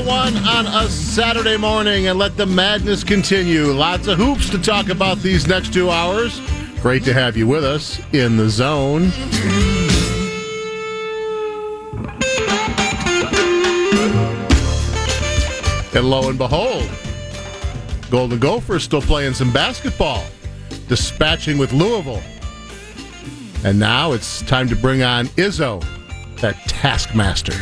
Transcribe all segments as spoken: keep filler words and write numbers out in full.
oh one on a Saturday morning, and let the madness continue. Lots of hoops to talk about these next two hours. Great to have you with us in the zone. And lo and behold, Golden Gophers still playing some basketball, dispatching with Louisville. And now it's time to bring on Izzo, that taskmaster.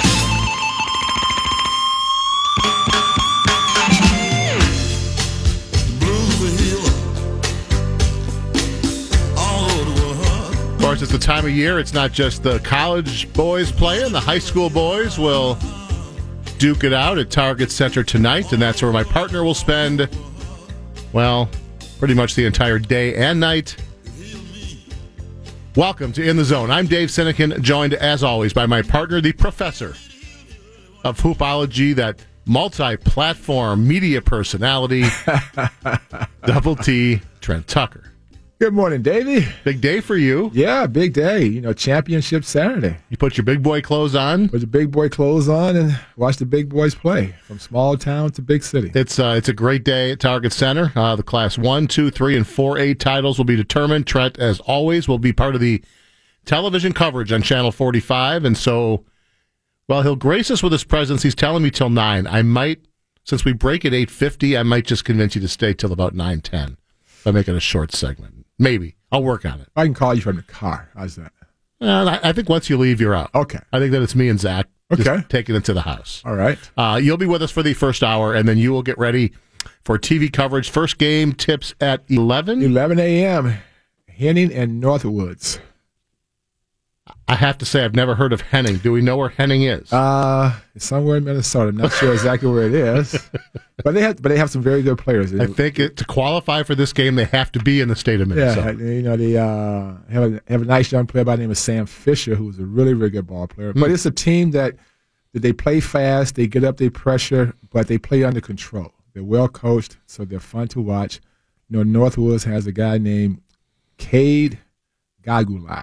Of course, it's the time of year. It's not just the college boys playing. The high school boys will duke it out at Target Center tonight, and that's where my partner will spend, well, pretty much the entire day and night. Welcome to In the Zone. I'm Dave Sinekin, joined as always by my partner, the professor of hoopology, that multi-platform media personality, Double T, Trent Tucker. Good morning, Davey. Big day for you. Yeah, big day. You know, championship Saturday. You put your big boy clothes on. Put your big boy clothes on and watch the big boys play from small town to big city. It's uh, it's a great day at Target Center. Uh, the Class one, two, three, and four A titles will be determined. Trent, as always, will be part of the television coverage on Channel forty-five. And so, well, he'll grace us with his presence. He's telling me till nine. I might, since we break at eight fifty, I might just convince you to stay till about nine ten by making a short segment. Maybe. I'll work on it. I can call you from the car. How's that? Uh, I think once you leave, you're out. Okay. I think that it's me and Zach just okay. taking it to the house. All right. Uh, you'll be with us for the first hour, and then you will get ready for T V coverage. First game tips at eleven. eleven a.m. Henning and Northwoods. I have to say, I've never heard of Henning. Do we know where Henning is? Uh, it's somewhere in Minnesota. I'm not sure exactly where it is, but they have, but they have some very good players. I think it, to qualify for this game, they have to be in the state of Minnesota. Yeah, you know they uh, have a have a nice young player by the name of Sam Fisher, who's a really, really good ball player. Mm. But it's a team that that they play fast, they get up, they pressure, but they play under control. They're well coached, so they're fun to watch. You know, Northwoods has a guy named Cade Gagulai.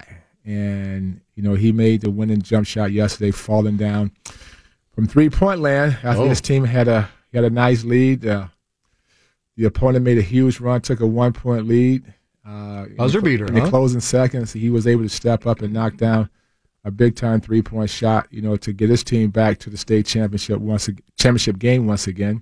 And, you know, he made the winning jump shot yesterday, falling down from three-point land after oh. his team had a had a nice lead. Uh, the opponent made a huge run, took a one-point lead. Uh, Buzzer in the, beater, In huh? the closing seconds, he was able to step up and knock down a big-time three-point shot, you know, to get his team back to the state championship once ag- championship game once again.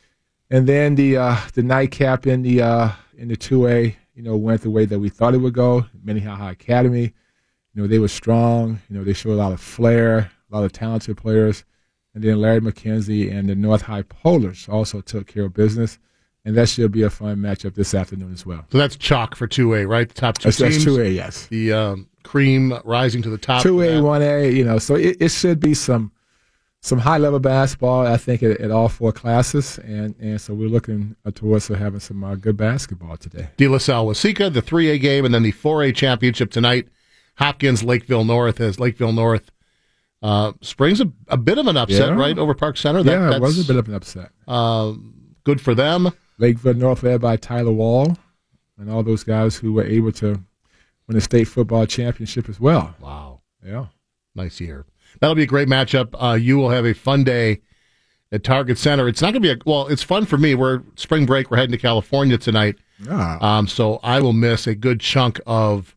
And then the uh, the nightcap in the uh, in the two A, you know, went the way that we thought it would go. Minnehaha High Academy. You know, they were strong. You know, they showed a lot of flair, a lot of talented players. And then Larry McKenzie and the North High Polars also took care of business. And that should be a fun matchup this afternoon as well. So that's chalk for two A, right? The top two that's, teams. That's two A, yes. The um, cream rising to the top. two A, one A, you know. So it, it should be some some high-level basketball, I think, at, at all four classes. And, and so we're looking towards having some uh, good basketball today. De La Salle Waseca, the three A game, and then the four A championship tonight. Hopkins, Lakeville North, as Lakeville North uh, springs a, a bit of an upset, yeah. right, over Park Center. That, yeah, that's, it was a bit of an upset. Uh, good for them. Lakeville North led by Tyler Wall and all those guys who were able to win a state football championship as well. Wow. Yeah. Nice year. That'll be a great matchup. Uh, you will have a fun day at Target Center. It's not going to be a, well, it's fun for me. We're spring break. We're heading to California tonight. Yeah. Um, so I will miss a good chunk of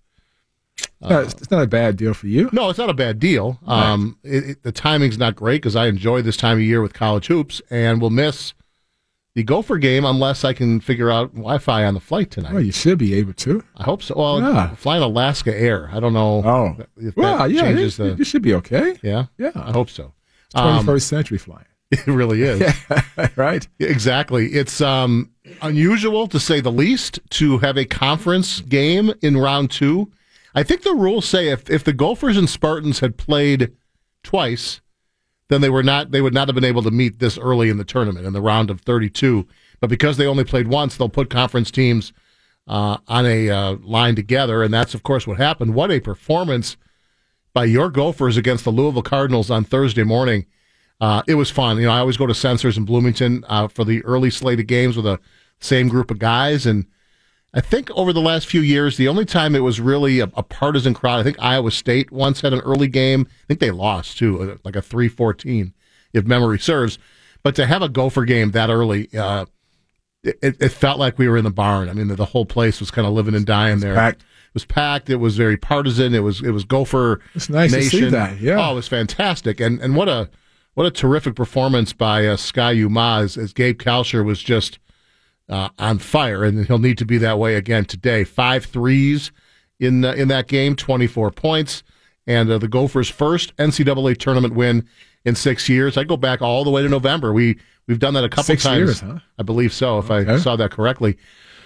Uh, no, it's not a bad deal for you. No, it's not a bad deal. Right. Um, it, it, the timing's not great because I enjoy this time of year with college hoops, and we'll miss the Gopher game unless I can figure out Wi-Fi on the flight tonight. Well, you should be able to. I hope so. Well, yeah. flying Alaska Air. I don't know. Oh, if well, that yeah, changes you, the. you should be okay. Yeah, yeah. I hope so. twenty-first um, century flying. It really is. Yeah, right. Exactly. It's um, unusual to say the least to have a conference game in round two. I think the rules say if, if the Gophers and Spartans had played twice, then they were not they would not have been able to meet this early in the tournament in the round of thirty-two. But because they only played once, they'll put conference teams uh, on a uh, line together, and that's of course what happened. What a performance by your Gophers against the Louisville Cardinals on Thursday morning. Uh, it was fun. You know, I always go to Sensors in Bloomington uh, for the early slate of games with the same group of guys, and I think over the last few years, the only time it was really a, a partisan crowd, I think Iowa State once had an early game. I think they lost, too, like a three fourteen, if memory serves. But to have a Gopher game that early, uh, it, it felt like we were in the barn. I mean, the, the whole place was kind of living and dying there. Packed. It was packed. It was very partisan. It was it was Gopher It's nice Nation. to see that. Yeah. Oh, it was fantastic. And and what a what a terrific performance by uh, Sky Umaz as, as Gabe Kalsher was just uh, on fire, and he'll need to be that way again today. Five threes in uh, in that game, twenty-four points, and uh, the Gophers' first N C double A tournament win in six years. I go back all the way to November. We we've done that a couple Six times. years, huh? I believe so, if Okay. I saw that correctly.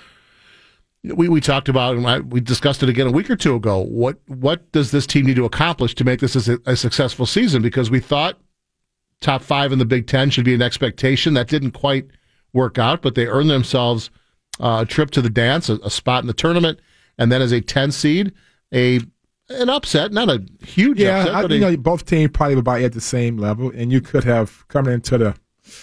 We we talked about, and I, we discussed it again a week or two ago. What what does this team need to accomplish to make this a, a successful season? Because we thought top five in the Big Ten should be an expectation. That didn't quite work out, but they earned themselves uh, a trip to the dance, a, a spot in the tournament, and then as a ten seed, a an upset, not a huge Yeah, upset, I, but you a, know, both teams probably were about at the same level, and you could have coming into the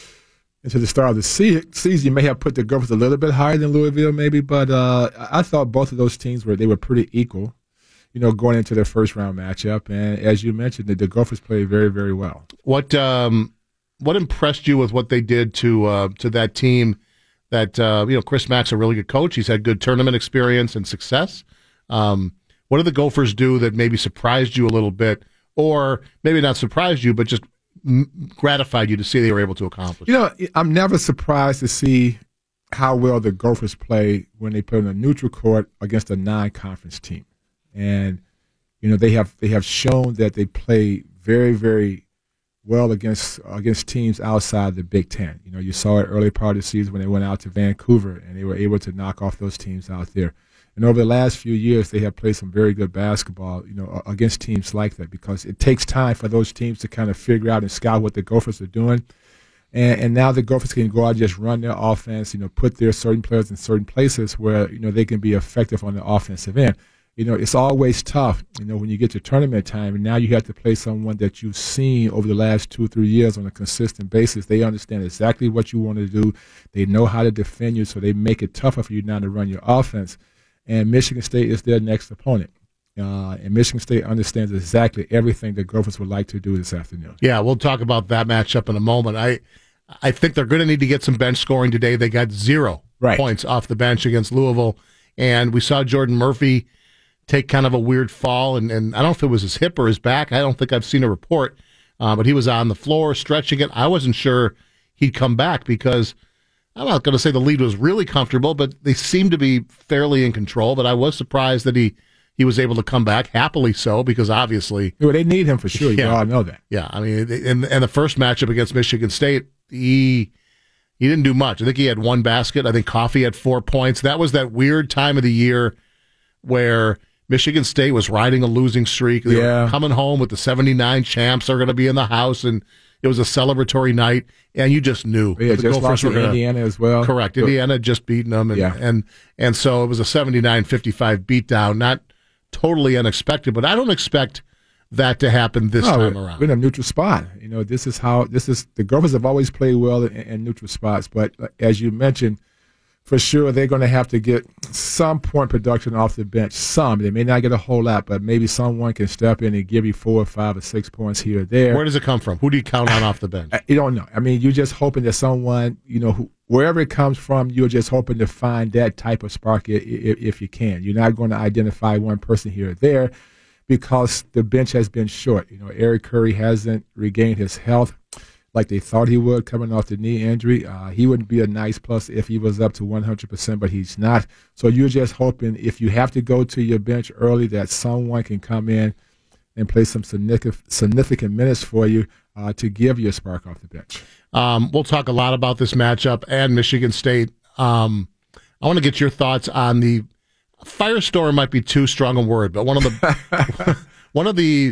into the start of the se- season, you may have put the Gophers a little bit higher than Louisville, maybe, but uh, I thought both of those teams were they were pretty equal, you know, going into their first round matchup. And as you mentioned, the, the Gophers played very, very well. What um, what impressed you with what they did to uh, to that team? That uh, you know, Chris Mack's a really good coach. He's had good tournament experience and success. Um, what did the Gophers do that maybe surprised you a little bit, or maybe not surprised you, but just m- gratified you to see they were able to accomplish? You know, I'm never surprised to see how well the Gophers play when they play on a neutral court against a non-conference team, and you know they have they have shown that they play very, very well against against teams outside the Big Ten. You know, you saw it early part of the season when they went out to Vancouver and they were able to knock off those teams out there. And over the last few years, they have played some very good basketball, you know, against teams like that, because it takes time for those teams to kind of figure out and scout what the Gophers are doing. And, and now the Gophers can go out and just run their offense, you know, put their certain players in certain places where, you know, they can be effective on the offensive end. You know, it's always tough, you know, when you get to tournament time, and now you have to play someone that you've seen over the last two or three years on a consistent basis. They understand exactly what you want to do. They know how to defend you, so they make it tougher for you now to run your offense. And Michigan State is their next opponent. Uh, and Michigan State understands exactly everything the Gophers would like to do this afternoon. Yeah, we'll talk about that matchup in a moment. I I think they're going to need to get some bench scoring today. They got zero Right. points off the bench against Louisville, and we saw Jordan Murphy take kind of a weird fall, and, and I don't know if it was his hip or his back. I don't think I've seen a report, uh, but he was on the floor stretching it. I wasn't sure he'd come back because I'm not going to say the lead was really comfortable, but they seemed to be fairly in control. But I was surprised that he, he was able to come back, happily so, because obviously, Well, they need him for sure. You Yeah. all know that. yeah, I mean, in, in the first matchup against Michigan State, he he didn't do much. I think he had one basket. I think Coffey had four points. That was that weird time of the year where Michigan State was riding a losing streak. They Yeah. were coming home with the seventy-nine champs are going to be in the house, and it was a celebratory night, and you just knew Yeah, the just lost to gonna- Indiana as well. Correct. But- Indiana had just beaten them, and, Yeah. and and so it was a seventy-nine fifty-five beatdown. Not totally unexpected, but I don't expect that to happen this No, time we're, around. we're in a neutral spot. You know, this is how this is. The Gophers have always played well in, in neutral spots, but uh, as you mentioned, for sure they're going to have to get some point production off the bench. Some they may not get a whole lot, but maybe someone can step in and give you four or five or six points here or there. Where does it come from? Who do you count on off the bench? I- You don't know. I mean, you're just hoping that someone, you know, who, wherever it comes from, you're just hoping to find that type of spark if, if you can. You're not going to identify one person here or there because the bench has been short. You know, Eric Curry hasn't regained his health like they thought he would coming off the knee injury. Uh, he wouldn't be a nice plus if he was up to one hundred percent, but he's not. So you're just hoping if you have to go to your bench early that someone can come in and play some significant, significant minutes for you uh, to give you a spark off the bench. Um, we'll talk a lot about this matchup and Michigan State. Um, I want to get your thoughts on the firestorm. Might be too strong a word, but one of the one of the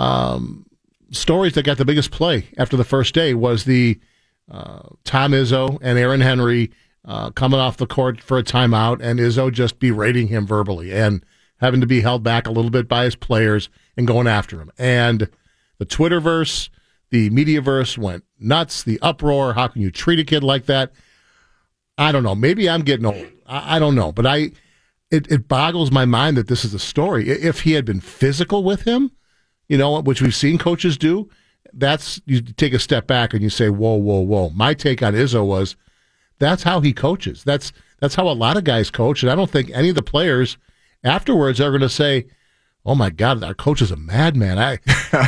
um, stories that got the biggest play after the first day was the uh, Tom Izzo and Aaron Henry uh, coming off the court for a timeout, and Izzo just berating him verbally and having to be held back a little bit by his players and going after him. And the Twitterverse, the Mediaverse went nuts. The uproar. How can you treat a kid like that? I don't know. Maybe I'm getting old. I, I don't know. But I, it, it boggles my mind that this is a story. If he had been physical with him, you know, which we've seen coaches do, that's you take a step back and you say, whoa, whoa, whoa. My take on Izzo was that's how he coaches. That's that's how a lot of guys coach, and I don't think any of the players afterwards are going to say, oh my God, our coach is a madman. I,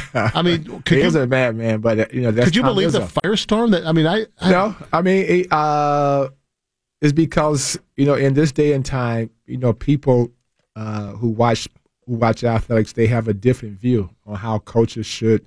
I mean, could he you, is a madman, but uh, you know, that's could you Tom believe Izzo. the firestorm that? I mean, I, I no, I mean, it, uh, it's because you know, in this day and time, you know, people uh, who watch who watch athletics, they have a different view on how coaches should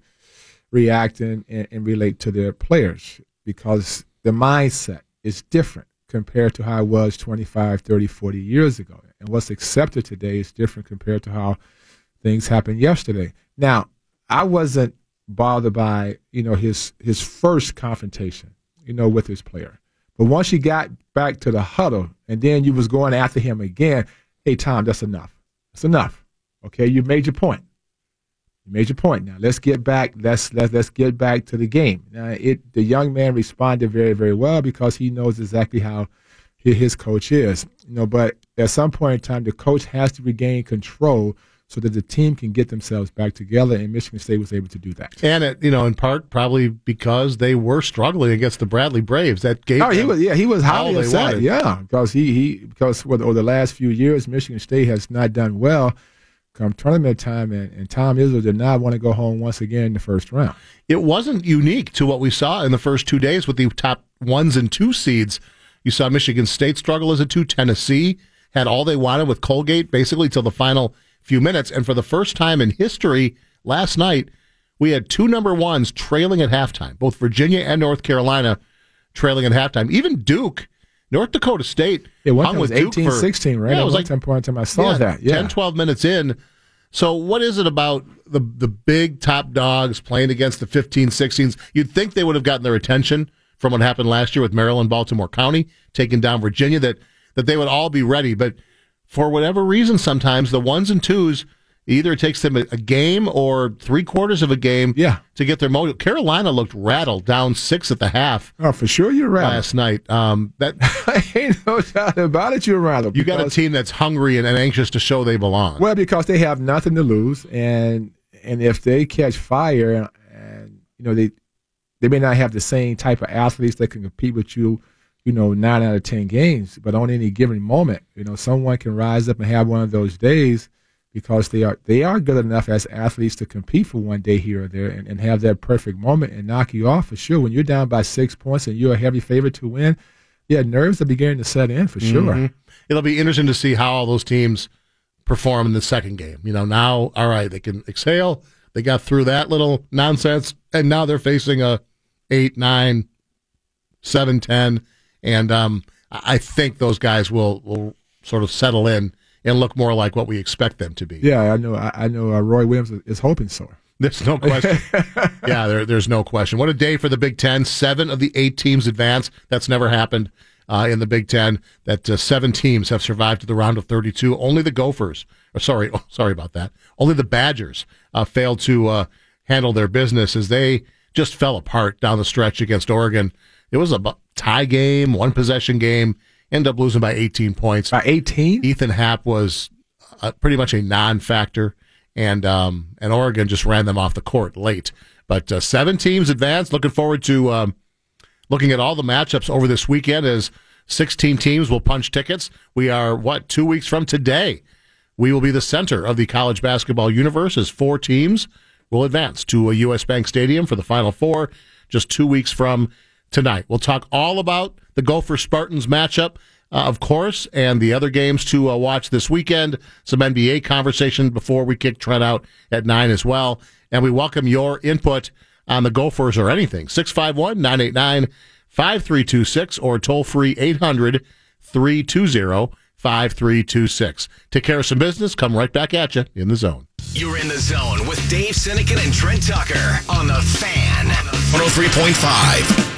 react and, and, and relate to their players because the mindset is different compared to how it was twenty-five, thirty, forty years ago. And what's accepted today is different compared to how things happened yesterday. Now, I wasn't bothered by, you know, his his first confrontation, you know, with his player. But once you got back to the huddle and then you was going after him again, hey, Tom, that's enough. That's enough. Okay, you made your point. You made your point. Now let's get back. Let's let's let's get back to the game. Now, it the young man responded very very well because he knows exactly how his coach is. You know, but at some point in time, the coach has to regain control so that the team can get themselves back together, and Michigan State was able to do that. And it, you know, in part probably because they were struggling against the Bradley Braves. That gave oh, he was yeah he was highly all they upset. wanted. Yeah, because he he because well, over the last few years, Michigan State has not done well come tournament time, and, and Tom Izzo did not want to go home once again in the first round. It wasn't unique to what we saw in the first two days with the top ones and two seeds. You saw Michigan State struggle as a two. Tennessee had all they wanted with Colgate basically till the final few minutes. And for the first time in history, last night, we had two number ones trailing at halftime, both Virginia and North Carolina trailing at halftime. Even Duke, North Dakota State, yeah, one hung time with was eighteen sixteen, right? Yeah, it was one like time point in time I saw yeah, that. Yeah. ten, twelve minutes in. So what is it about the the big top dogs playing against the fifteen, sixteens? You'd think they would have gotten their attention from what happened last year with Maryland, Baltimore County, taking down Virginia, that, that they would all be ready. But for whatever reason, sometimes the ones and twos, either it takes them a, a game or three quarters of a game yeah. to get their mojo. Carolina looked rattled, down six at the half. Oh, for sure you're rattled. Last night. Um, that ain't no doubt about it, you're rattled. You got a team that's hungry and, and anxious to show they belong. Well, because they have nothing to lose, and and if they catch fire, and, and you know, they they may not have the same type of athletes that can compete with you, you know, nine out of ten games, but on any given moment, you know, someone can rise up and have one of those days because they are they are good enough as athletes to compete for one day here or there and, and have that perfect moment and knock you off for sure. When you're down by six points and you're a heavy favorite to win, yeah, nerves are beginning to set in for sure. Mm-hmm. It'll be interesting to see how all those teams perform in the second game. You know, now, all right, they can exhale. They got through that little nonsense, and now they're facing a eight, nine, seven, ten, and um, I think those guys will, will sort of settle in and look more like what we expect them to be. Yeah, I know. I, I know. Uh, Roy Williams is hoping so. There's no question. yeah, there, there's no question. What a day for the Big Ten. Seven of the eight teams advance. That's never happened uh, in the Big Ten. That uh, seven teams have survived to the round of thirty-two. Only the Gophers, or sorry, oh, sorry about that. Only the Badgers uh, failed to uh, handle their business as they just fell apart down the stretch against Oregon. It was a tie game, one possession game. Ended up losing by eighteen points. By eighteen? Ethan Happ was uh, pretty much a non-factor, and um, and Oregon just ran them off the court late. But uh, seven teams advanced. Looking forward to um, looking at all the matchups over this weekend as sixteen teams will punch tickets. We are, what, two weeks from today. We will be the center of the college basketball universe as four teams will advance to a U S Bank Stadium for the Final Four just two weeks from tonight. We'll talk all about the Gopher Spartans matchup, uh, of course, and the other games to uh, watch this weekend. Some N B A conversation before we kick Trent out at nine as well. And we welcome your input on the Gophers or anything. six five one, nine eight nine, five three two six or toll free eight hundred, three two zero, five three two six. Take care of some business. Come right back at you in the zone. You're in the zone with Dave Sinekin and Trent Tucker on the Fan. one oh three point five.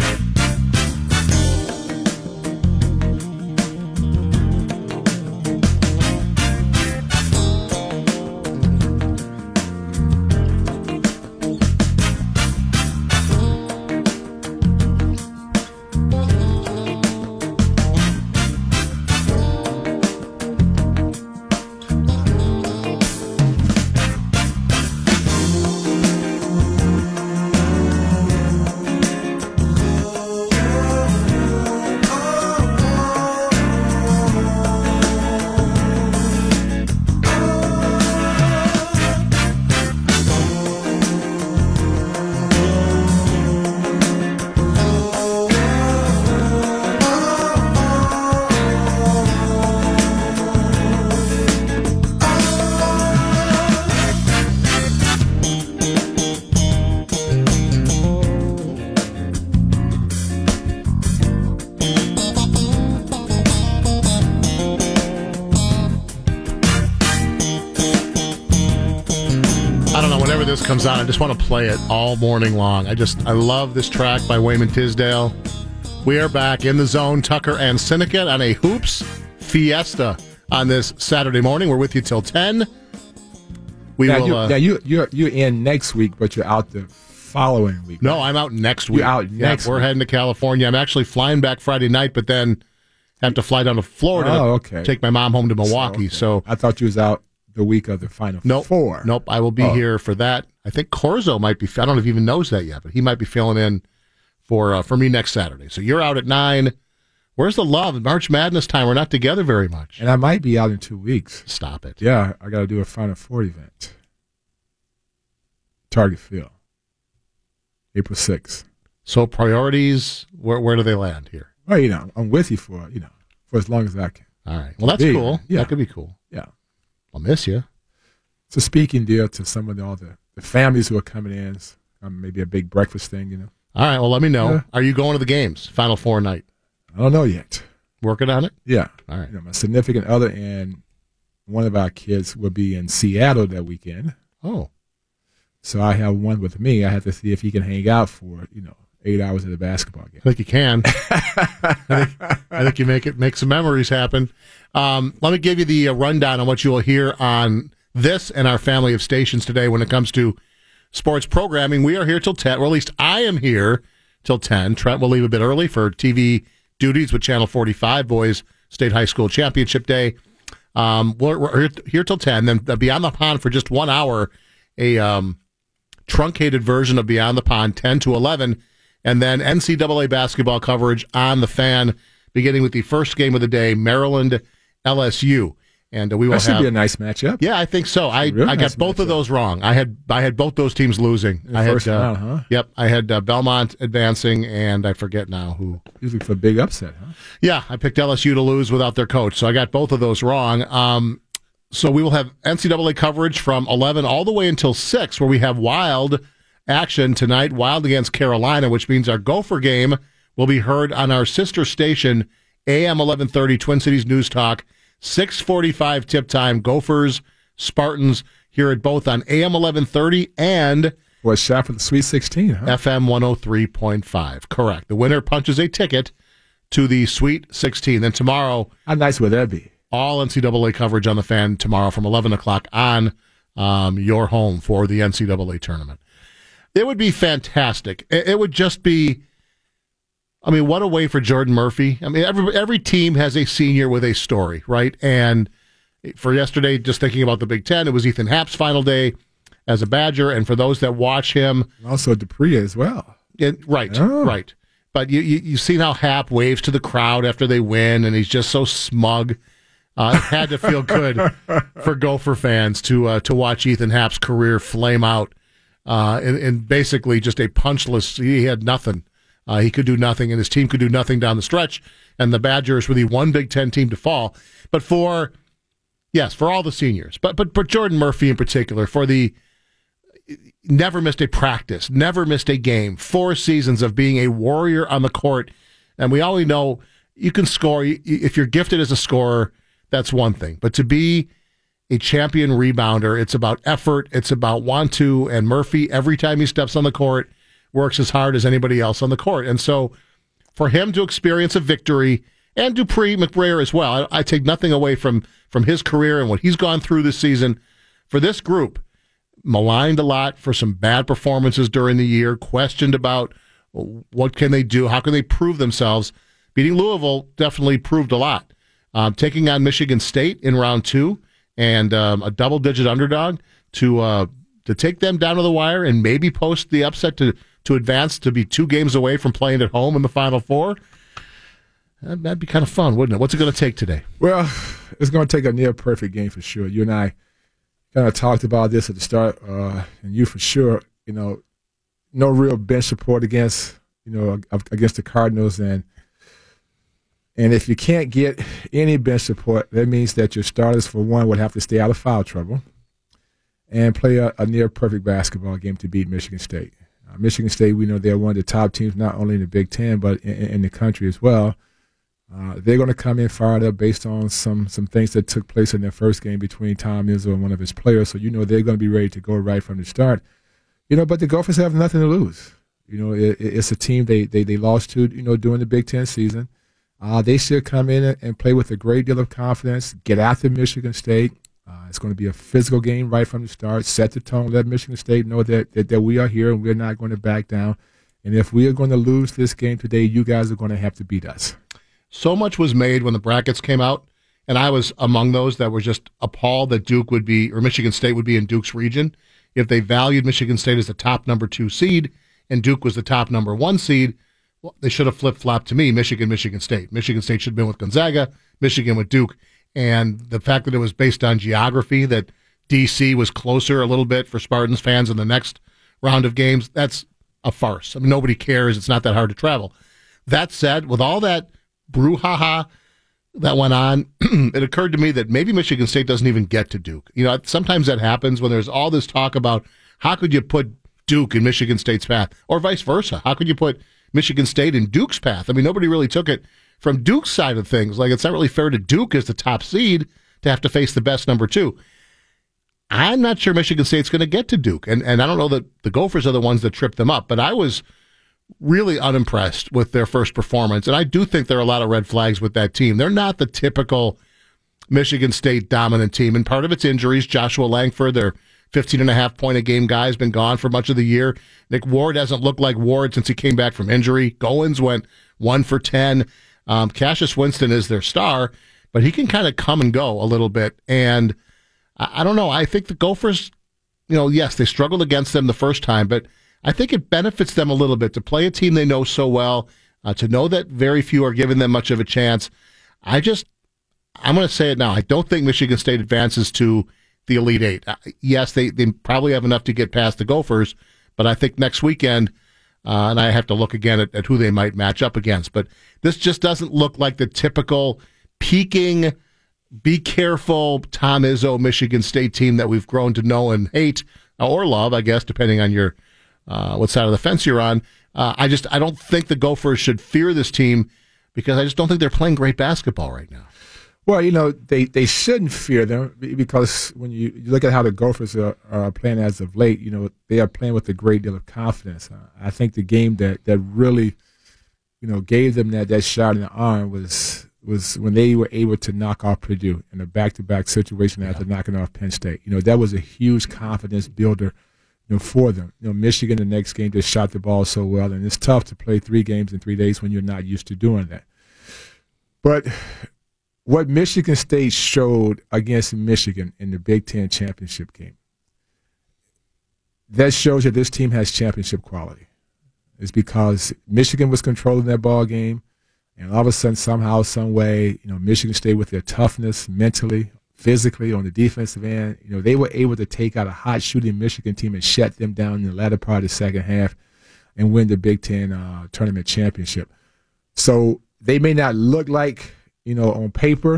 comes on, I just want to play it all morning long. I just, I love this track by Wayman Tisdale. We are back in the zone, Tucker and Syndicate, on a Hoops Fiesta on this Saturday morning. We're with you till ten. We now, will. you, Uh, now you, you're you're in next week, but you're out the following week. no, right? I'm out next week. You're out Yeah, next We're week. heading to California. I'm actually flying back Friday night, but then have to fly down to Florida. Oh, okay. Take my mom home to Milwaukee. Okay. So I thought you was out the week of the Final Nope. Four. Nope. I will be Oh. here for that. I think Corzo might be. I don't know if he even knows that yet, but he might be filling in for uh, for me next Saturday. So you're out at nine. Where's the love? March Madness time. We're not together very much. And I might be out in two weeks. Stop it. Yeah, I got to do a Final Four event. Target Field, April sixth. So priorities. Where where do they land here? Well, you know, I'm with you for you know for as long as I can. All right. Well, that's Big. cool. Yeah. That could be cool. Yeah, I'll miss you. it's a speaking deal to some of the, all the, the families who are coming in. It's, um, maybe a big breakfast thing. You know, All right. Well, let me know. Yeah. Are you going to the games? Final Four night. I don't know yet. Working on it. Yeah, All right. you know, my significant other and one of our kids will be in Seattle that weekend. Oh. So I have one with me. I have to see if he can hang out for, you know, eight hours at a basketball game. I think you can. I, think, I think you make it make some memories happen. Um, let me give you the uh, rundown on what you will hear on this and our family of stations today when it comes to sports programming. We are here till ten, or at least I am here till ten. Trent will leave a bit early for T V duties with Channel forty-five, Boys State High School Championship Day. Um, we're, we're here, here till ten. Then Beyond the Pond for just one hour, a um, truncated version of Beyond the Pond, ten to eleven. And then N C double A basketball coverage on the Fan, beginning with the first game of the day, Maryland L S U. And uh, we will That should have. be a nice matchup. Yeah, I think so. I, Real I got nice both of matchup. those wrong. I had I had both those teams losing. In the I first had, uh, round, huh? Yep, I had uh, Belmont advancing, and I forget now who. Usually for a big upset, huh? Yeah, I picked L S U to lose without their coach, so I got both of those wrong. Um, so we will have N C double A coverage from eleven all the way until six, where we have Wild action tonight, Wild against Carolina, which means our Gopher game will be heard on our sister station, A M eleven thirty, Twin Cities News Talk, six forty-five tip time, Gophers, Spartans, hear it both on A M eleven thirty and Boy, shot for the Sweet sixteen, huh? F M one oh three point five. Correct. The winner punches a ticket to the Sweet sixteen. Then tomorrow, How nice would that be? all N C double A coverage on the Fan tomorrow from eleven o'clock on um, your home for the N C double A tournament. It would be fantastic. It, it would just be, I mean, what a way for Jordan Murphy. I mean, every every team has a senior with a story, right? And for yesterday, just thinking about the Big Ten, it was Ethan Happ's final day as a Badger. And for those that watch him, Also Dupree as well. it, right, Oh. right. But you, you you've seen how Happ waves to the crowd after they win, and he's just so smug. Uh, it had to feel good for Gopher fans to uh, to watch Ethan Happ's career flame out uh, in, in basically just a punchless. He had nothing. Uh, he could do nothing, and his team could do nothing down the stretch. And the Badgers were the one Big Ten team to fall. But for yes, for all the seniors, but but but Jordan Murphy in particular, for the never missed a practice, never missed a game, four seasons of being a warrior on the court. And we always know you can score. If you're gifted as a scorer, that's one thing. But to be a champion rebounder, it's about effort. It's about want to. And Murphy, every time he steps on the court, works as hard as anybody else on the court. And so for him to experience a victory, and Dupree McBrayer as well, I, I take nothing away from, from his career and what he's gone through this season. For this group, maligned a lot for some bad performances during the year, questioned about what can they do, how can they prove themselves. Beating Louisville definitely proved a lot. Um, taking on Michigan State in round two and um, a double-digit underdog to uh, to take them down to the wire and maybe post the upset to, to advance to be two games away from playing at home in the Final Four. That'd, that'd be kind of fun, wouldn't it? What's it going to take today? Well, it's going to take a near-perfect game for sure. You and I kind of talked about this at the start, uh, and you for sure, you know, no real bench support against, you know, against the Cardinals. And and if you can't get any bench support, that means that your starters, for one, would have to stay out of foul trouble and play a, a near-perfect basketball game to beat Michigan State. Uh, Michigan State, we know they're one of the top teams not only in the Big Ten but in, in the country as well. Uh, they're going to come in fired up based on some some things that took place in their first game between Tom Izzo and one of his players. So you know they're going to be ready to go right from the start. You know, but the Gophers have nothing to lose. You know, it, it's a team they, they, they lost to, you know, during the Big Ten season. Uh, they should come in and play with a great deal of confidence, get after Michigan State. Uh, it's going to be a physical game right from the start, set the tone, let Michigan State know that, that, that we are here and we're not going to back down. And if we are going to lose this game today, you guys are going to have to beat us. So much was made when the brackets came out, and I was among those that were just appalled that Duke would be, or Michigan State would be in Duke's region. If they valued Michigan State as the top number two seed and Duke was the top number one seed, well, they should have flip-flopped to me, Michigan, Michigan State. Michigan State should have been with Gonzaga, Michigan with Duke. And the fact that it was based on geography, that D C was closer a little bit for Spartans fans in the next round of games, that's a farce. I mean, nobody cares. It's not that hard to travel. That said, with all that brouhaha that went on, it occurred to me that maybe Michigan State doesn't even get to Duke. You know, sometimes that happens when there's all this talk about how could you put Duke in Michigan State's path, or vice versa. How could you put Michigan State in Duke's path? I mean, nobody really took it from Duke's side of things. Like, it's not really fair to Duke as the top seed to have to face the best number two. I'm not sure Michigan State's going to get to Duke, and, and I don't know that the Gophers are the ones that tripped them up, but I was really unimpressed with their first performance, and I do think there are a lot of red flags with that team. They're not the typical Michigan State dominant team, and part of it's injuries. Joshua Langford, their fifteen and a half point a game guy, has been gone for much of the year. Nick Ward hasn't looked like Ward since he came back from injury. Goins went one for ten. Um, Cassius Winston is their star, but he can kind of come and go a little bit. And I, I don't know. I think the Gophers, you know, yes, they struggled against them the first time, but I think it benefits them a little bit to play a team they know so well, uh, to know that very few are giving them much of a chance. I just, I'm going to say it now. I don't think Michigan State advances to the Elite Eight. Uh, yes, they, they probably have enough to get past the Gophers, but I think next weekend, Uh, and I have to look again at, at who they might match up against. But this just doesn't look like the typical peaking, be careful, Tom Izzo Michigan State team that we've grown to know and hate, or love, I guess, depending on your uh, what side of the fence you're on. Uh, I just I don't think the Gophers should fear this team because I just don't think they're playing great basketball right now. Well, you know, they, they shouldn't fear them because when you, you look at how the Gophers are, are playing as of late, you know, they are playing with a great deal of confidence. Uh, I think the game that, that really, you know, gave them that, that shot in the arm was was when they were able to knock off Purdue in a back-to-back situation yeah. after knocking off Penn State. You know, that was a huge confidence builder, you know, for them. You know, Michigan the next game just shot the ball so well, and it's tough to play three games in three days when you're not used to doing that. But what Michigan State showed against Michigan in the Big Ten championship game, that shows that this team has championship quality. It's because Michigan was controlling that ball game, and all of a sudden, somehow, some way, you know, Michigan State with their toughness, mentally, physically, on the defensive end, you know, they were able to take out a hot shooting Michigan team and shut them down in the latter part of the second half and win the Big Ten uh, tournament championship. So they may not look like, you know, on paper,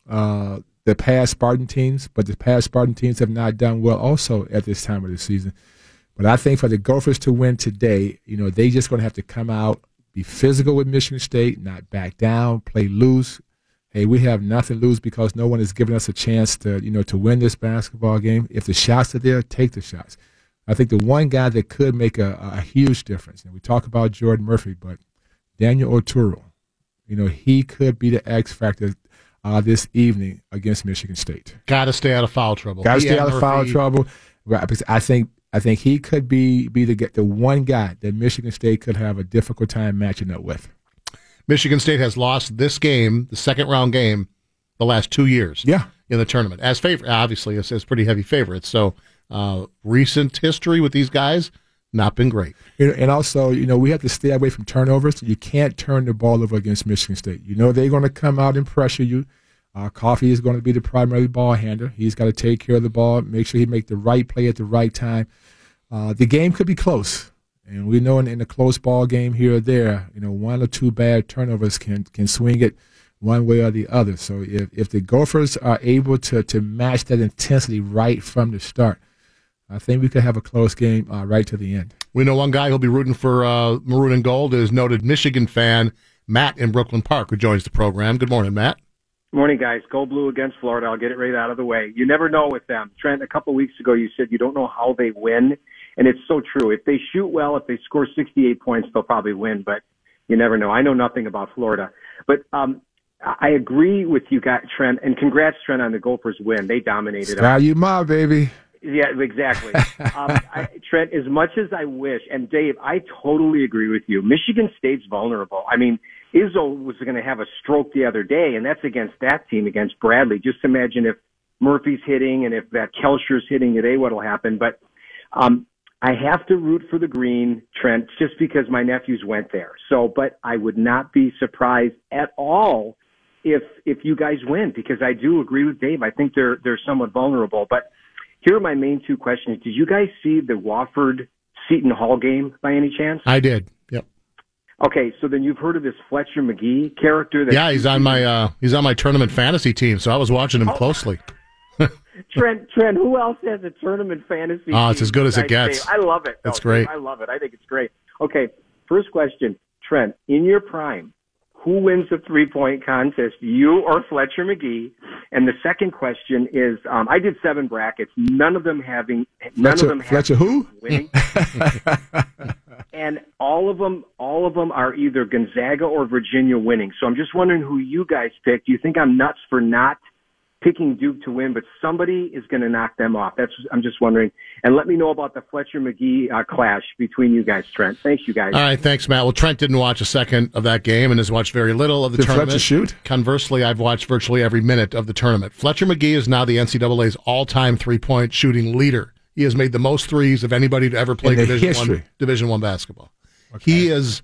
uh, the past Spartan teams, but the past Spartan teams have not done well also at this time of the season. But I think for the Gophers to win today, you know, they just going to have to come out, be physical with Michigan State, not back down, play loose. Hey, we have nothing to lose because no one has given us a chance to, you know, to win this basketball game. If the shots are there, take the shots. I think the one guy that could make a, a huge difference, and we talk about Jordan Murphy, but Daniel Oturu, you know, he could be the X factor uh, this evening against Michigan State. Got to stay out of foul trouble. Got to stay out of foul trouble. Right, because I think I think he could be be the the one guy that Michigan State could have a difficult time matching up with. Michigan State has lost this game, the second round game, the last two years. Yeah. In the tournament as favorite, obviously, as, as pretty heavy favorites. So uh, recent history with these guys. Not been great. And also, you know, we have to stay away from turnovers. You can't turn the ball over against Michigan State. You know they're going to come out and pressure you. Uh, Coffee is going to be the primary ball handler. He's got to take care of the ball, make sure he make the right play at the right time. Uh, the game could be close. And we know in, in a close ball game here or there, you know, one or two bad turnovers can can swing it one way or the other. So if, if the Gophers are able to, to match that intensity right from the start, I think we could have a close game uh, right to the end. We know one guy who'll be rooting for uh, maroon and gold is noted Michigan fan Matt in Brooklyn Park, who joins the program. Good morning, Matt. Good morning, guys. Go blue against Florida. I'll get it right out of the way. You never know with them. Trent, a couple of weeks ago you said you don't know how they win, And it's so true. If they shoot well, if they score sixty-eight points, they'll probably win, but you never know. I know nothing about Florida. But um, I agree with you guys, Trent, and congrats, Trent, on the Gophers win. They dominated. Sky you ma, baby. Yeah, exactly. um, I, Trent, as much as I wish, and Dave, I totally agree with you. Michigan State's vulnerable. I mean, Izzo was going to have a stroke the other day, and that's against that team, against Bradley. Just imagine if Murphy's hitting and if that Kelscher's hitting today, what'll happen. But um, I have to root for the green, Trent, just because my nephews went there. So, but I would not be surprised at all if if you guys win, because I do agree with Dave. I think they're they're somewhat vulnerable. But here are my main two questions. Did you guys see the Wofford Seton Hall game by any chance? I did. Yep. Okay, so then you've heard of this Fletcher McGee character? That yeah, he's on my uh, he's on my tournament fantasy team, so I was watching him oh. closely. Trent, Trent, who else has a tournament fantasy? Oh, it's as good as it gets. I love it. That's no, great. I love it. I think it's great. Okay, first question, Trent, in your prime, who wins the three-point contest, you or Fletcher McGee? And the second question is, um, I did seven brackets, none of them having, none Fletcher, of them Fletcher having who? winning. And all of them, all of them are either Gonzaga or Virginia winning. So I'm just wondering who you guys picked. Do you think I'm nuts for not picking Duke to win, but somebody is going to knock them off? That's, I'm just wondering. And let me know about the Fletcher McGee uh, clash between you guys, Trent. Thanks, you guys. All right, thanks, Matt. Well, Trent didn't watch a second of that game and has watched very little of the Did tournament. Fletcher shoot? Conversely, I've watched virtually every minute of the tournament. Fletcher McGee is now the N C double A's all-time three-point shooting leader. He has made the most threes of anybody to ever play Division One, Division One basketball. Okay. He is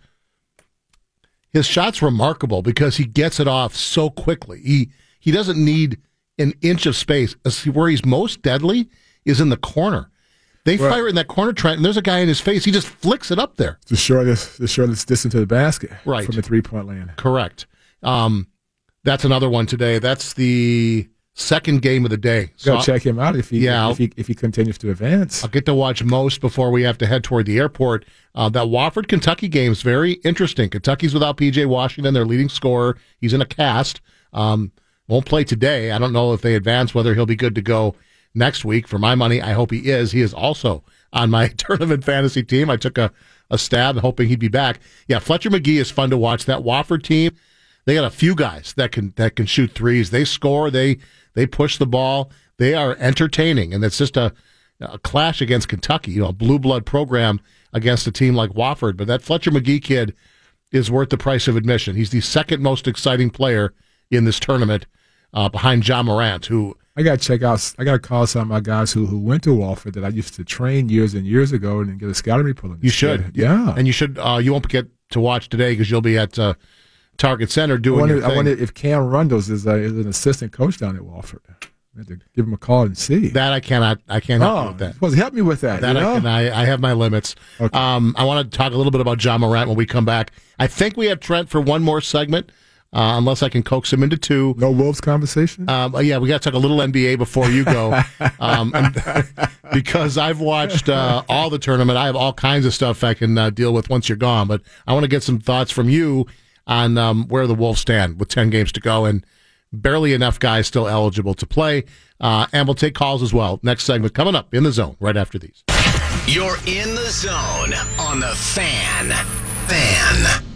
his shot's remarkable because he gets it off so quickly. He he doesn't need an inch of space. Where he's most deadly is in the corner. They right. fire it in that corner, Trent, and there's a guy in his face. He just flicks it up there. The shortest, the shortest distance to the basket right. from the three-point land. Correct. Um, that's another one today. That's the second game of the day. So Go check him out if he, yeah, if he if he continues to advance. I'll get to watch most before we have to head toward the airport. Uh, that Wofford Kentucky game is very interesting. Kentucky's without P J Washington, their leading scorer. He's in a cast. Um, won't play today. I don't know if they advance whether he'll be good to go next week. For my money, I hope he is. He is also on my tournament fantasy team. I took a, a stab hoping he'd be back. Yeah, Fletcher McGee is fun to watch. That Wofford team, they got a few guys that can that can shoot threes. They score. They they push the ball. They are entertaining, and it's just a, a clash against Kentucky. You know, a blue blood program against a team like Wofford. But that Fletcher McGee kid is worth the price of admission. He's the second most exciting player in this tournament, uh, behind John Morant, who I got to check out. I got to call some of my guys who, who went to Wofford that I used to train years and years ago and get a scouting report on. You should, yeah, and you should. Uh, you won't get to watch today because you'll be at uh, Target Center doing I wonder, your thing. I wonder if Cam Rundles is, uh, is an assistant coach down at Wofford. I have to give him a call and see. That I cannot. I can't help oh, you with that. Well, help me with that. That you know? I can. I, I have my limits. Okay. Um, I want to talk a little bit about John Morant when we come back. I think we have Trent for one more segment. Uh, unless I can coax him into two. No Wolves conversation? Um, yeah, we got to talk a little N B A before you go. um, and, because I've watched uh, all the tournament. I have all kinds of stuff I can uh, deal with once you're gone. But I want to get some thoughts from you on um, where the Wolves stand with ten games to go and barely enough guys still eligible to play. Uh, and we'll take calls as well. Next segment coming up in the zone right after these. You're in the zone on the Fan. Fan.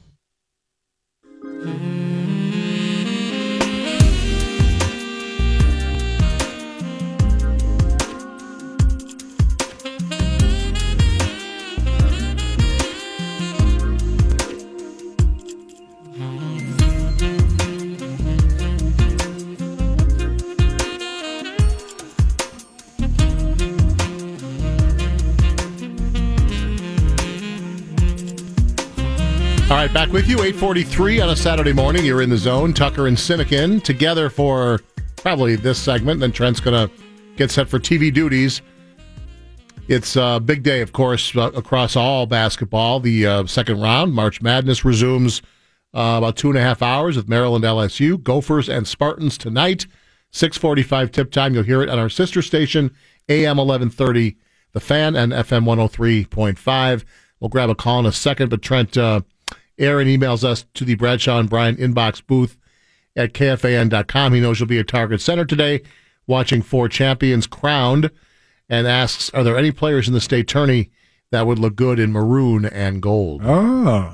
All right, back with you, eight forty-three on a Saturday morning. You're in the zone. Tucker and Sinekin together for probably this segment. Then Trent's going to get set for T V duties. It's a big day, of course, uh, across all basketball. The uh, second round, March Madness, resumes uh, about two and a half hours with Maryland L S U. Gophers and Spartans tonight, six forty-five tip time. You'll hear it on our sister station, A M eleven thirty, The Fan, and F M one oh three point five. We'll grab a call in a second, but Trent... Uh, Aaron emails us to the Bradshaw and Bryant inbox booth at K F A N dot com. He knows you'll be at Target Center today watching four champions crowned. and asks, are there any players in the state tourney that would look good in maroon and gold? Oh.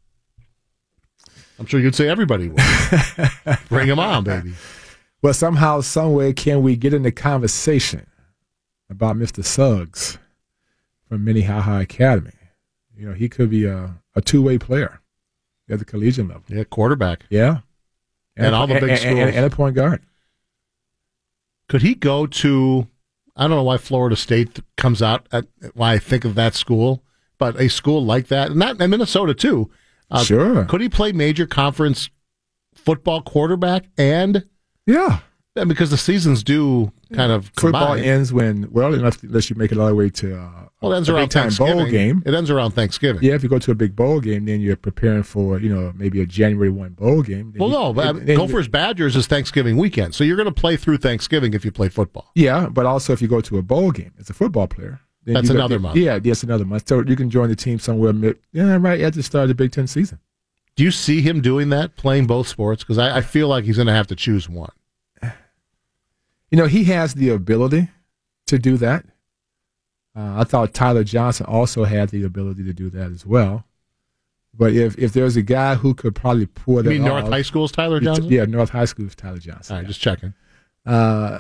I'm sure you'd say everybody would. Bring them on, baby. Well, somehow, someway, can we get in the conversation about Mister Suggs from Minnehaha Academy? You know, he could be a, a two-way player at the collegiate level. Yeah, quarterback. Yeah. And, and all the big and, schools. And, and a point guard. Could he go to, I don't know why Florida State comes out, at, why I think of that school, but a school like that, and, that, and Minnesota too. Uh, sure. Could he play major conference football quarterback and? Yeah. Yeah, because the seasons do kind of Football combine. ends when, well, unless, unless you make it all the way to uh, well, it ends a around big-time Thanksgiving. bowl game. It ends around Thanksgiving. Yeah, if you go to a big bowl game, then you're preparing for, you know, maybe a January first bowl game. Then Well, you, no, but then, Gophers Badgers is Thanksgiving weekend, so you're going to play through Thanksgiving if you play football. Yeah, but also if you go to a bowl game as a football player. Then That's you another go, month. Yeah, that's another month. So you can join the team somewhere mid, yeah, right at the start of the Big Ten season. Do you see him doing that, playing both sports? Because I, I feel like he's going to have to choose one. You know, he has the ability to do that. Uh, I thought Tyler Johnson also had the ability to do that as well. But if, if there's a guy who could probably pour that You mean North off, High School's Tyler Johnson? Yeah, North High School's Tyler Johnson. All right, yeah. just checking. Uh,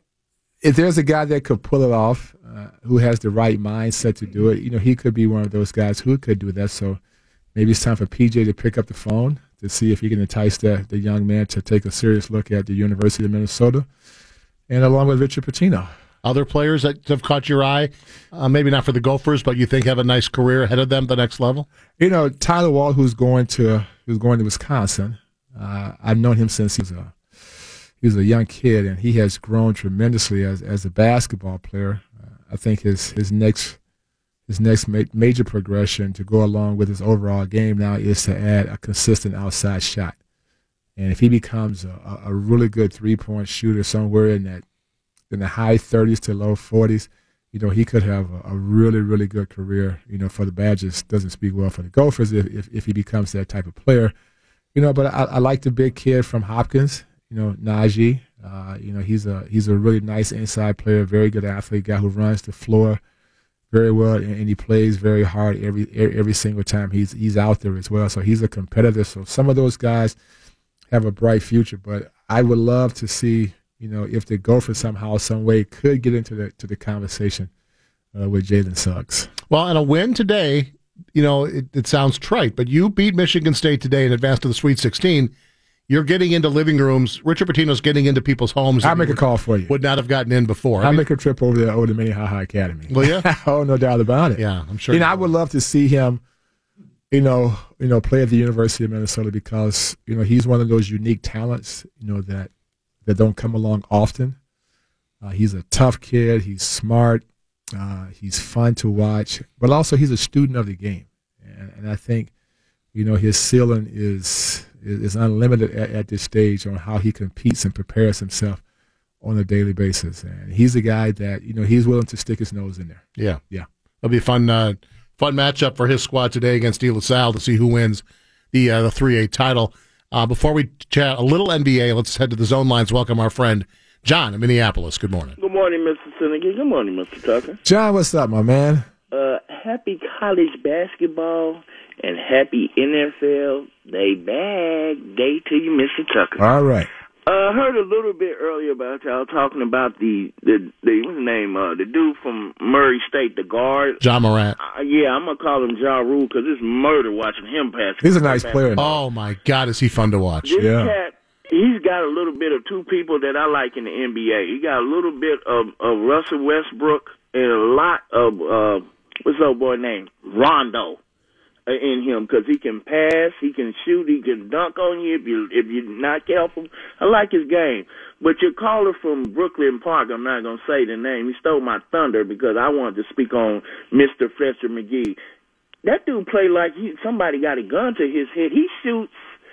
if there's a guy that could pull it off, uh, who has the right mindset to do it, you know, he could be one of those guys who could do that. So maybe it's time for P J to pick up the phone to see if he can entice the, the young man to take a serious look at the University of Minnesota, and along with Richard Pitino. Other players that have caught your eye, uh, maybe not for the Gophers, but you think have a nice career ahead of them at the next level? You know, Tyler Wall, who's going to who's going to Wisconsin. Uh, I've known him since he was a he was a young kid, and he has grown tremendously as as a basketball player. Uh, I think his his next his next ma- major progression to go along with his overall game now is to add a consistent outside shot. And if he becomes a, a really good three-point shooter somewhere in that in the high thirties to low forties, you know, he could have a, a really, really good career, you know, for the Badgers. Doesn't speak well for the Gophers if, if, if he becomes that type of player. You know, but I, I like the big kid from Hopkins, you know, Najee. Uh, you know, he's a he's a really nice inside player, very good athlete, guy who runs the floor very well, and, and he plays very hard every every single time he's he's out there as well. So he's a competitor. So some of those guys have a bright future, but I would love to see, you know, if the Gophers somehow, some way could get into the to the conversation uh, with Jalen Suggs. Well, and a win today, you know, it, it sounds trite, but you beat Michigan State today and advanced to the Sweet sixteen. You're getting into living rooms. Richard Pitino's getting into people's homes. I'll make a call for you. Would not have gotten in before. I'll I mean, make a trip over there, over to Minnehaha Academy. Will you? Oh, no doubt about it. Yeah, I'm sure. You know, you I would love to see him, you know, you know, play at the University of Minnesota because, you know, he's one of those unique talents, you know, that that don't come along often. Uh, he's a tough kid. He's smart. Uh, he's fun to watch, but also he's a student of the game, and, and I think, you know, his ceiling is is, is unlimited at, at this stage on how he competes and prepares himself on a daily basis. And he's a guy that, you know, he's willing to stick his nose in there. Yeah, yeah. It'll be a fun, uh, fun matchup for his squad today against De La Salle to see who wins the uh, the three A title. Uh, before we chat a little N B A, let's head to the zone lines. Welcome our friend John in Minneapolis. Good morning. Good morning, Mister Senegal. Good morning, Mister Tucker. John, what's up, my man? Uh, happy college basketball and happy N F L Day bag day to you, Mister Tucker. All right. I uh, heard a little bit earlier about y'all talking about the the, the what's his name, uh, the dude from Murray State, the guard. John Morant. Uh, yeah, I'm gonna call him Ja Rule because it's murder watching him pass. He's a nice player. Oh my God, is he fun to watch? This Yeah. cat, he's got a little bit of two people that I like in the N B A. He got a little bit of, of Russell Westbrook and a lot of uh, what's that boy name, Rondo, uh, in him because he can pass, he can shoot, he can dunk on you if you if you're not careful. I like his game. But your caller from Brooklyn Park, I'm not gonna say the name. He stole my thunder because I wanted to speak on Mister Fletcher McGee. That dude played like he, somebody got a gun to his head. He shoots.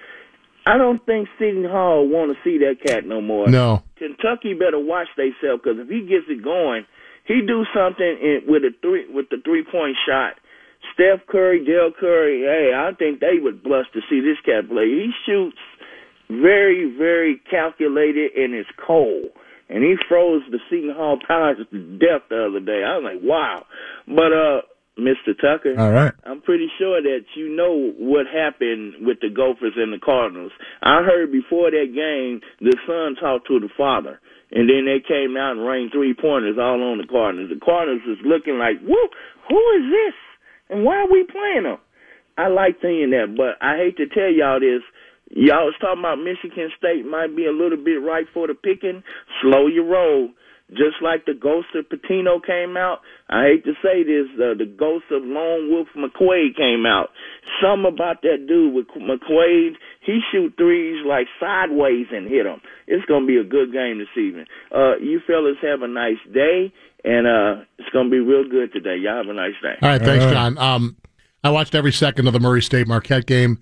I don't think Seton Hall want to see that cat no more. No. Kentucky better watch themselves because if he gets it going, he do something in, with a three with the three point shot. Steph Curry, Dell Curry, hey, I think they would blush to see this cat play. He shoots very, very calculated and it's cold. and he froze the Seton Hall Pirates to death the other day. I was like, wow. But, uh, Mister Tucker, all right. I'm pretty sure that you know what happened with the Gophers and the Cardinals. I heard before that game, the son talked to the father, and then they came out and rained three-pointers all on the Cardinals. The Cardinals is looking like, whoa, who is this, and why are we playing them? I like seeing that, but I hate to tell y'all this. Y'all was talking about Michigan State might be a little bit right for the picking. Slow your roll. Just like the ghost of Patino came out, I hate to say this, uh, the ghost of Lone Wolf McQuaid came out. Something about that dude with McQuaid, he shoot threes like sideways and hit them. It's going to be a good game this evening. Uh, you fellas have a nice day, and uh, it's going to be real good today. Y'all have a nice day. All right, thanks, John. Um, I watched every second of the Murray State Marquette game.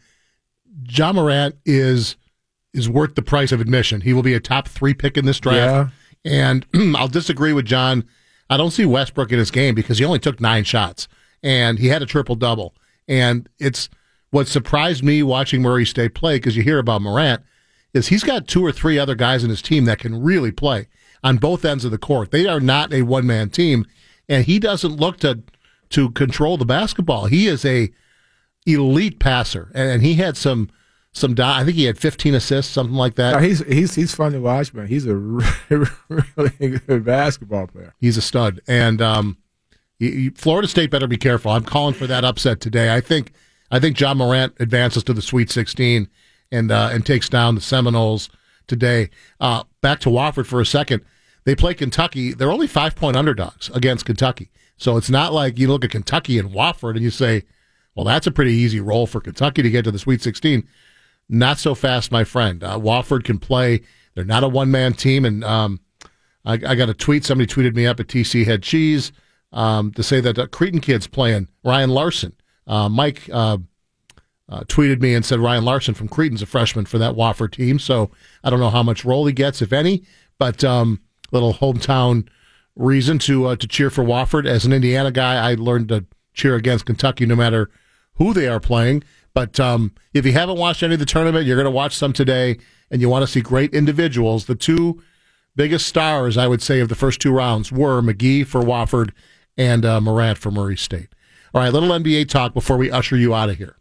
Ja Morant is is worth the price of admission. He will be a top three pick in this draft. Yeah. And I'll disagree with John. I don't see Westbrook in his game because he only took nine shots, and he had a triple-double. And it's what surprised me watching Murray State play, because you hear about Morant, is he's got two or three other guys in his team that can really play on both ends of the court. They are not a one-man team, and he doesn't look to to control the basketball. He is a elite passer, and he had some – Some, I think he had fifteen assists, something like that. No, he's he's he's fun to watch, man. He's a really, really good basketball player. He's a stud, and um, he, he, Florida State better be careful. I'm calling for that upset today. I think I think Ja Morant advances to the Sweet sixteen and uh, and takes down the Seminoles today. Uh, back to Wofford for a second. They play Kentucky. They're only five point underdogs against Kentucky, so it's not like you look at Kentucky and Wofford and you say, well, that's a pretty easy roll for Kentucky to get to the Sweet sixteen. Not so fast, my friend. Uh, Wofford can play. They're not a one-man team. And um, I, I got a tweet. Somebody tweeted me up at T C Head Cheese um, to say that uh, Cretan kid's playing Ryan Larson. Uh, Mike uh, uh, tweeted me and said Ryan Larson from Cretan's a freshman for that Wofford team. So I don't know how much role he gets, if any. But um, little hometown reason to uh, to cheer for Wofford. As an Indiana guy, I learned to cheer against Kentucky no matter who they are playing. But um, if you haven't watched any of the tournament, you're going to watch some today, and you want to see great individuals. The two biggest stars, I would say, of the first two rounds were McGee for Wofford and uh, Morant for Murray State. All right, little N B A talk before we usher you out of here.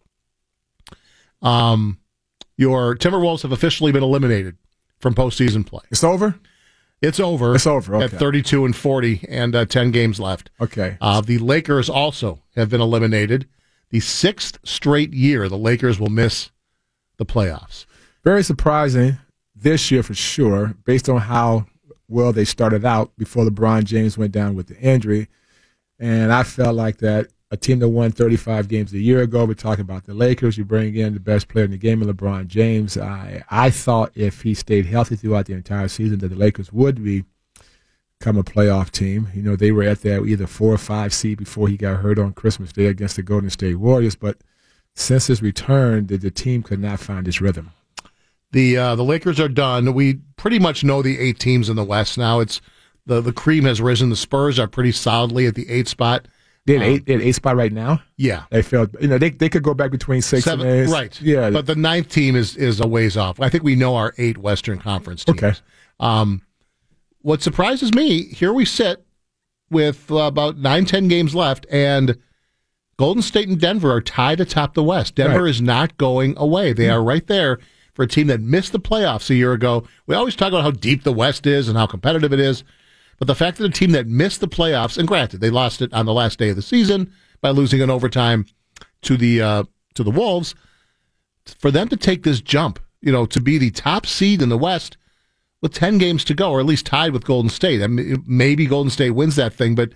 Um, your Timberwolves have officially been eliminated from postseason play. It's over? It's over. It's over, okay. At thirty-two and forty and uh, ten games left. Okay. Uh, the Lakers also have been eliminated. The sixth straight year the Lakers will miss the playoffs. Very surprising this year for sure, based on how well they started out before LeBron James went down with the injury. And I felt like that a team that won thirty-five games a year ago, we're talking about the Lakers, you bring in the best player in the game, LeBron James. I, I thought if he stayed healthy throughout the entire season that the Lakers would be become a playoff team. You know, they were at their either four or five seed before he got hurt on Christmas Day against the Golden State Warriors. But since his return, the, the team could not find its rhythm. The uh, the Lakers are done. We pretty much know the eight teams in the West now. It's the the cream has risen. The Spurs are pretty solidly at the eight spot. They're um, eight, they're eight spot right now. Yeah, they failed. You know, they they could go back between six Seven, and eight. Right. Yeah, but the ninth team is is a ways off. I think we know our eight Western Conference teams. Okay. Um, what surprises me, here we sit with uh, about nine, ten games left, and Golden State and Denver are tied atop the West. Denver right. is not going away. They mm-hmm. are right there for a team that missed the playoffs a year ago. We always talk about how deep the West is and how competitive it is, but the fact that a team that missed the playoffs, and granted, they lost it on the last day of the season by losing in overtime to the uh, to the Wolves, for them to take this jump, you know, to be the top seed in the West with ten games to go, or at least tied with Golden State. I mean, maybe Golden State wins that thing, but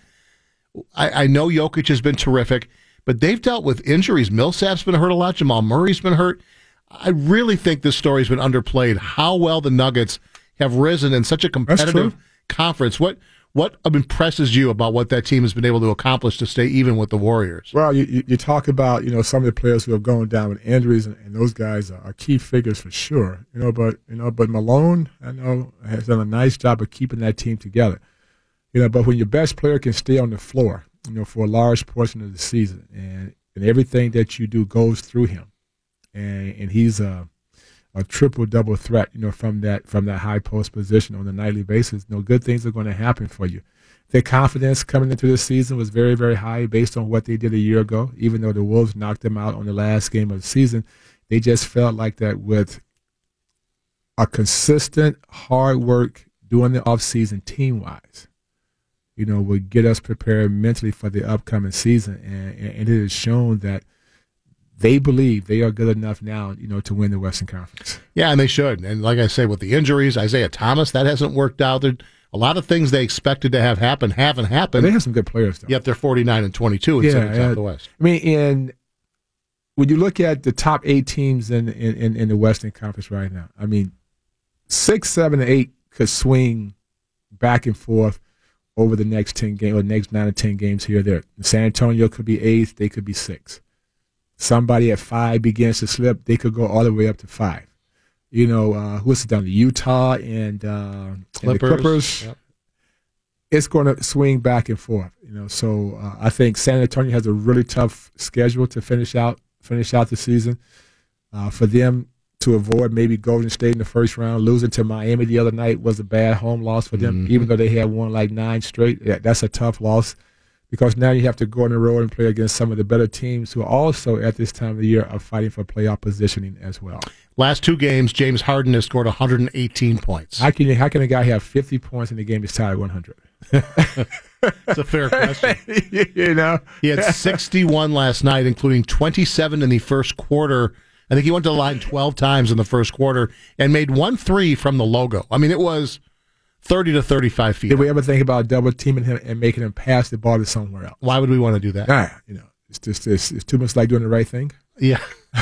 I, I know Jokic has been terrific, but they've dealt with injuries. Millsap's been hurt a lot. Jamal Murray's been hurt. I really think this story's been underplayed, how well the Nuggets have risen in such a competitive conference. What what impresses you about what that team has been able to accomplish to stay even with the Warriors? Well, you, you, you talk about, you know, some of the players who have gone down with injuries, and, and those guys are, are key figures for sure. You know, but you know, but Malone, I know, has done a nice job of keeping that team together. You know, but when your best player can stay on the floor, you know, for a large portion of the season, and, and everything that you do goes through him, and, and he's a, a triple double threat, you know, from that from that high post position on a nightly basis, you know, good things are going to happen for you. Their confidence coming into this season was very, very high based on what they did a year ago. Even though the Wolves knocked them out on the last game of the season, they just felt like that with a consistent hard work during the offseason team-wise, you know, would get us prepared mentally for the upcoming season. And, and it has shown that they believe they are good enough now, you know, to win the Western Conference. Yeah, and they should. And like I say, with the injuries, Isaiah Thomas, that hasn't worked out. There, a lot of things they expected to have happen haven't happened. But they have some good players, though. Yet they're forty-nine and twenty-two in yeah, South the West. I mean, and when you look at the top eight teams in, in, in the Western Conference right now, I mean, six, seven, and eight could swing back and forth over the next ten games or next nine or ten games here or there. San Antonio could be eighth, they could be sixth. Somebody at five begins to slip, they could go all the way up to five. You know, uh, who's it down to Utah and, uh, Clippers. and the Clippers? Yep. It's going to swing back and forth. You know, so uh, I think San Antonio has a really tough schedule to finish out finish out the season. Uh, for them to avoid maybe Golden State in the first round, losing to Miami the other night was a bad home loss for them, mm-hmm. even though they had won like nine straight. Yeah, that's a tough loss because now you have to go on the road and play against some of the better teams who also at this time of the year are fighting for playoff positioning as well. Last two games, James Harden has scored one hundred eighteen points. How can, how can a guy have fifty points in the game is tied at one hundred? It's a fair question. You know? He had sixty-one last night, including twenty-seven in the first quarter. I think he went to the line twelve times in the first quarter and made one three from the logo. I mean, it was thirty to thirty-five feet. Did we ever think about double teaming him and making him pass the ball to somewhere else? Why would we want to do that? Nah, you know, it's just it's, it's too much like doing the right thing. Yeah.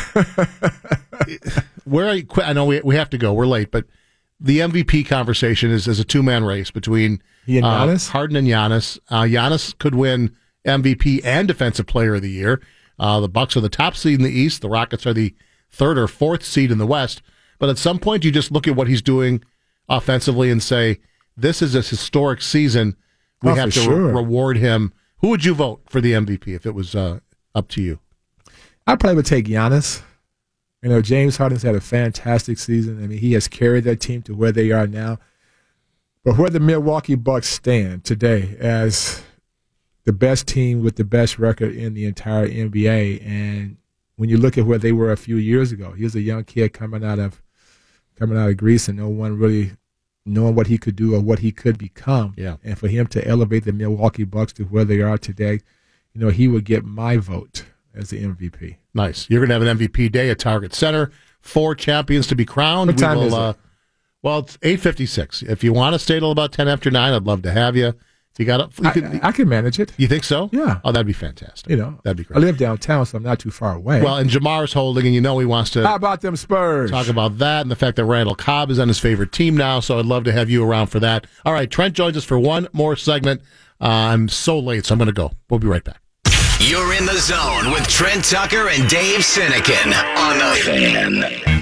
Where I, I know we we have to go. We're late, but the M V P conversation is, is a two-man race between he and uh, Giannis? Harden and Giannis. Uh, Giannis could win M V P and Defensive Player of the Year. Uh, the Bucks are the top seed in the East. The Rockets are the third or fourth seed in the West. But at some point, you just look at what he's doing offensively and say, this is a historic season. We oh, have to sure. re- reward him. Who would you vote for the M V P if it was uh, up to you? I probably would take Giannis. You know, James Harden's had a fantastic season. I mean, he has carried that team to where they are now. But where the Milwaukee Bucks stand today as the best team with the best record in the entire N B A, and when you look at where they were a few years ago, he was a young kid coming out of coming out of Greece, and no one really knowing what he could do or what he could become. Yeah. And for him to elevate the Milwaukee Bucks to where they are today, you know, he would get my vote as the M V P. Nice. You're going to have an M V P day at Target Center. Four champions to be crowned. What time we will, is it? Uh, well, it's eight fifty-six. If you want to stay till about ten after nine, I'd love to have you. If you got up, you I, could, I can manage it. You think so? Yeah. Oh, that'd be fantastic. You know, that'd be great. I live downtown, so I'm not too far away. Well, and Jamar's holding, and you know he wants to. How about them Spurs? Talk about that and the fact that Randall Cobb is on his favorite team now, so I'd love to have you around for that. All right, Trent joins us for one more segment. Uh, I'm so late, so I'm going to go. We'll be right back. You're in the zone with Trent Tucker and Dave Sinekin on the Fan.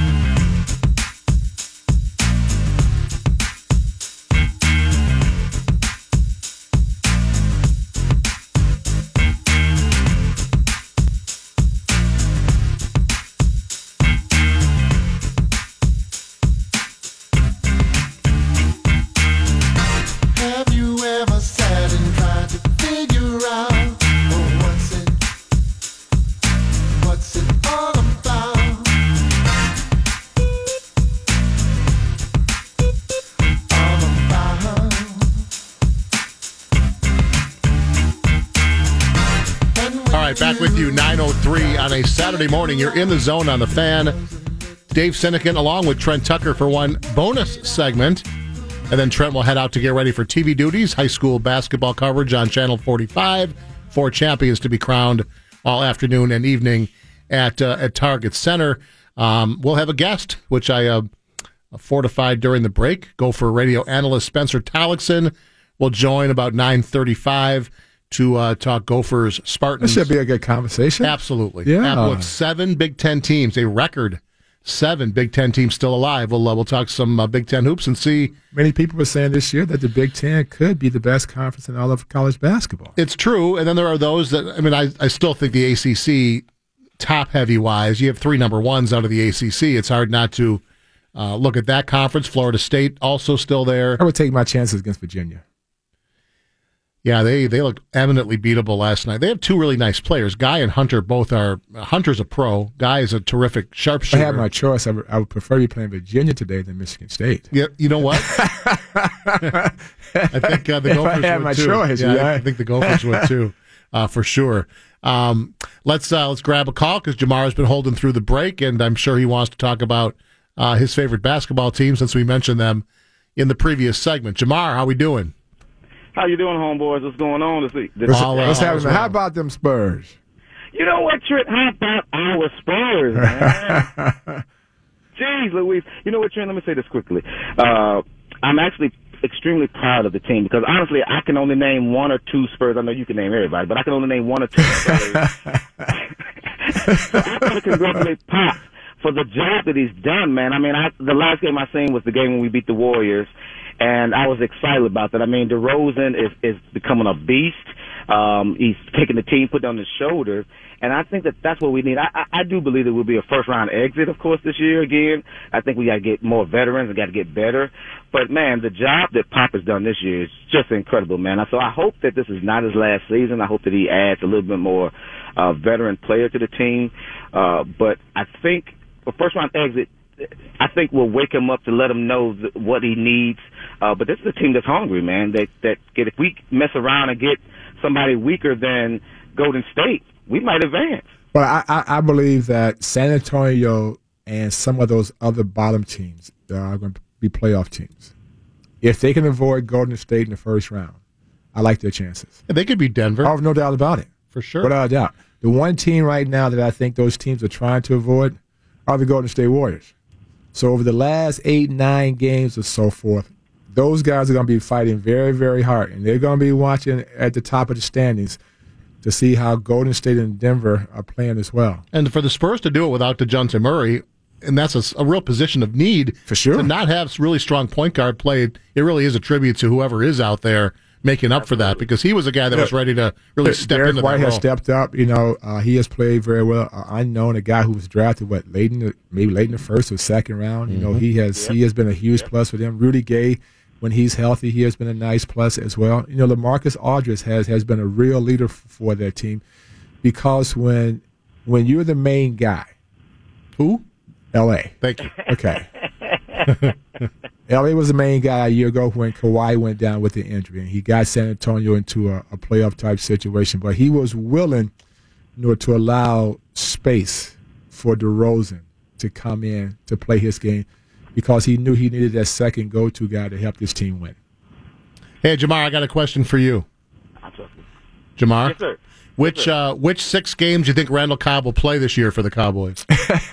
Back with you, nine oh three on a Saturday morning. You're in the zone on the Fan. Dave Sinekin along with Trent Tucker for one bonus segment. And then Trent will head out to get ready for T V duties, high school basketball coverage on Channel forty-five. Four champions to be crowned all afternoon and evening at uh, at Target Center. Um, we'll have a guest, which I uh, fortified during the break. Gopher radio analyst Spencer Tollickson will join about nine thirty-five to uh, talk Gophers, Spartans. This should be a good conversation. Absolutely. Yeah. With seven Big Ten teams, a record seven Big Ten teams still alive. We'll, uh, we'll talk some uh, Big Ten hoops and see. Many people were saying this year that the Big Ten could be the best conference in all of college basketball. It's true. And then there are those that, I mean, I, I still think the A C C top-heavy wise. You have three number ones out of the A C C. It's hard not to uh, look at that conference. Florida State also still there. I would take my chances against Virginia. Yeah, they, they looked eminently beatable last night. They have two really nice players. Guy and Hunter both are – Hunter's a pro. Guy is a terrific sharpshooter. If I had my choice, I would, I would prefer you playing Virginia today than Michigan State. Yeah, you know what? I think uh, the if Gophers I had would my too. choice, yeah, yeah. I think the Gophers would too, uh, for sure. Um, let's uh, let's grab a call because Jamar's been holding through the break, and I'm sure he wants to talk about uh, his favorite basketball team since we mentioned them in the previous segment. Jamar, how we doing? How you doing, homeboys? What's going on this week? This What's, all, uh, what's all happening? well. How about them Spurs? You know what, Trent? How about our Spurs, man? Jeez, Louise. You know what, Trent? Let me say this quickly. Uh, I'm actually extremely proud of the team because, honestly, I can only name one or two Spurs. I know you can name everybody, but I can only name one or two Spurs. So I want to congratulate Pop for the job that he's done, man. I mean, I, the last game I seen was the game when we beat the Warriors, and I was excited about that. I mean, DeRozan is, is becoming a beast. Um, he's taking the team, put it on his shoulders, and I think that that's what we need. I, I, I do believe there will be a first-round exit, of course, this year again. I think we got to get more veterans and got to get better. But, man, the job that Pop has done this year is just incredible, man. So I hope that this is not his last season. I hope that he adds a little bit more uh, veteran player to the team. Uh, but I think a first-round exit, I think we'll wake him up to let him know th- what he needs. Uh, but this is a team that's hungry, man. That that get, if we mess around and get somebody weaker than Golden State, we might advance. Well, I, I, I believe that San Antonio and some of those other bottom teams are going to be playoff teams. If they can avoid Golden State in the first round, I like their chances. Yeah, they could be Denver. I have no doubt about it. For sure. Without a doubt. The one team right now that I think those teams are trying to avoid are the Golden State Warriors. So over the last eight, nine games or so forth, those guys are going to be fighting very, very hard, and they're going to be watching at the top of the standings to see how Golden State and Denver are playing as well. And for the Spurs to do it without DeJounte Murray, and that's a, a real position of need. For sure. To not have really strong point guard play, it really is a tribute to whoever is out there making up for that, because he was a guy that was ready to really step Derek into White that role. has stepped up. You know, uh, he has played very well. Uh, unknown, a guy who was drafted what late in the, maybe late in the first or second round. You Mm-hmm. know, he has Yep. he has been a huge Yep. plus for them. Rudy Gay, when he's healthy, he has been a nice plus as well. You know, LaMarcus Aldridge has has been a real leader f- for their team, because when when you're the main guy, Who? L A. Thank you. Okay. L A was the main guy a year ago when Kawhi went down with the injury, and he got San Antonio into a, a playoff type situation. But he was willing, you know, to allow space for DeRozan to come in to play his game, because he knew he needed that second go-to guy to help this team win. Hey, Jamar, I got a question for you. Jamar? Yes, sir. Which Yes, sir. uh, which six games do you think Randall Cobb will play this year for the Cowboys?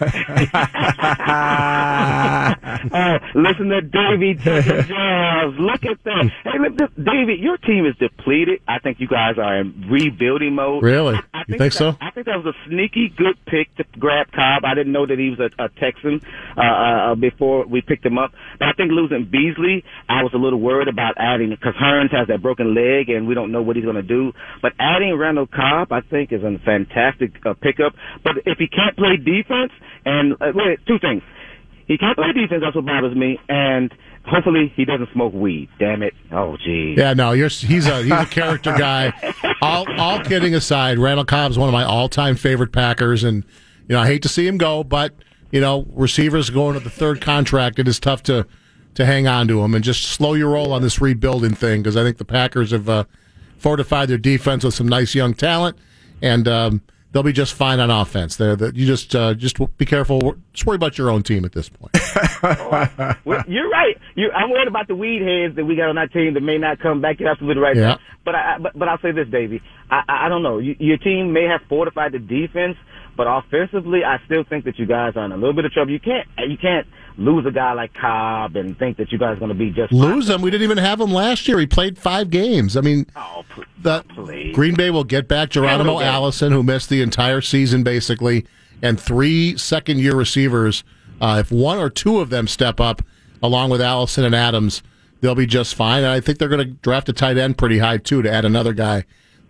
Uh, listen to Davey taking jobs. Look at that. Hey, look, this, Davey, your team is depleted. I think you guys are in rebuilding mode. Really? I, I You think that, so? I think that was a sneaky good pick to grab Cobb. I didn't know that he was a, a Texan uh, uh, before we picked him up. But I think losing Beasley, I was a little worried about adding, because Hearns has that broken leg, and we don't know what he's going to do. But adding Randall Cobb, I think, is a fantastic uh, pickup. But if he can't play defense, and uh, wait, two things. He can't play defense, that's what bothers me, and hopefully he doesn't smoke weed. Damn it. Oh, geez. Yeah, no, you're, he's a he's a character guy. All all kidding aside, Randall Cobb's one of my all-time favorite Packers, and you know I hate to see him go, but you know receivers going to the third contract, it is tough to to hang on to him and just slow your roll on this rebuilding thing, because I think the Packers have uh, fortified their defense with some nice young talent, and um, they'll be just fine on offense. They're, the, you just uh, just be careful. Just worry about your own team at this point. Well, you're right. You, I'm worried about the weed heads that we got on our team that may not come back. You're absolutely right. Yeah. But I, but, but I'll say this, Davey. I, I, I don't know. You, your team may have fortified the defense, but offensively, I still think that you guys are in a little bit of trouble. You can't you can't lose a guy like Cobb and think that you guys are going to be just Lose him. We didn't even have him last year. He played five games. I mean, Oh, pl- the please. Green Bay will get back Geronimo Okay. Allison, who missed the entire season basically, and three second-year receivers. Uh, if one or two of them step up, along with Allison and Adams, they'll be just fine. And I think they're going to draft a tight end pretty high too to add another guy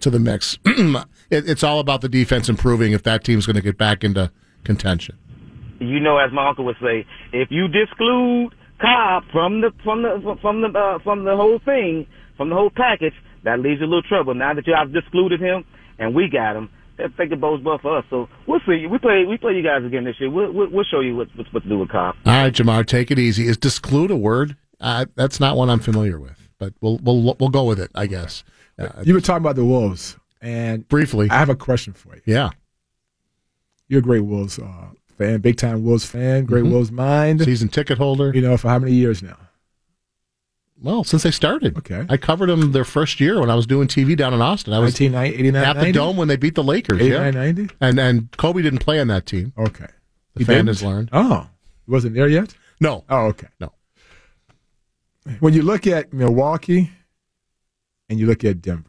to the mix. it, it's all about the defense improving if that team's going to get back into contention. You know, as my uncle would say, if you disclude Cobb from the from the from the uh, from the whole thing, from the whole package, that leaves you a little trouble. Now that you have discluded him and we got him, I think it bodes well for us. So we'll see. We play we play you guys again this year. We'll we'll, we'll show you what, what what to do with Cobb. All right, Jamar, take it easy. Is disclude a word? Uh, that's not one I'm familiar with, but we'll we'll we'll go with it, I guess. Uh, You were talking about the Wolves, and briefly, I have a question for you. yeah. You're a great Wolves uh, fan, big time Wolves fan, great Mhm. Wolves mind. Season ticket holder. You know, for how many years now? Well, since they started. Okay. I covered them their first year when I was doing T V down in Austin. I was nineteen eighty-nine, at the Dome when they beat the Lakers. Yeah. eighty-nine, ninety? And and Kobe didn't play on that team. Okay. The He fan didn't? has learned. Oh, he wasn't there yet? No. Oh, okay. No. When you look at Milwaukee and you look at Denver,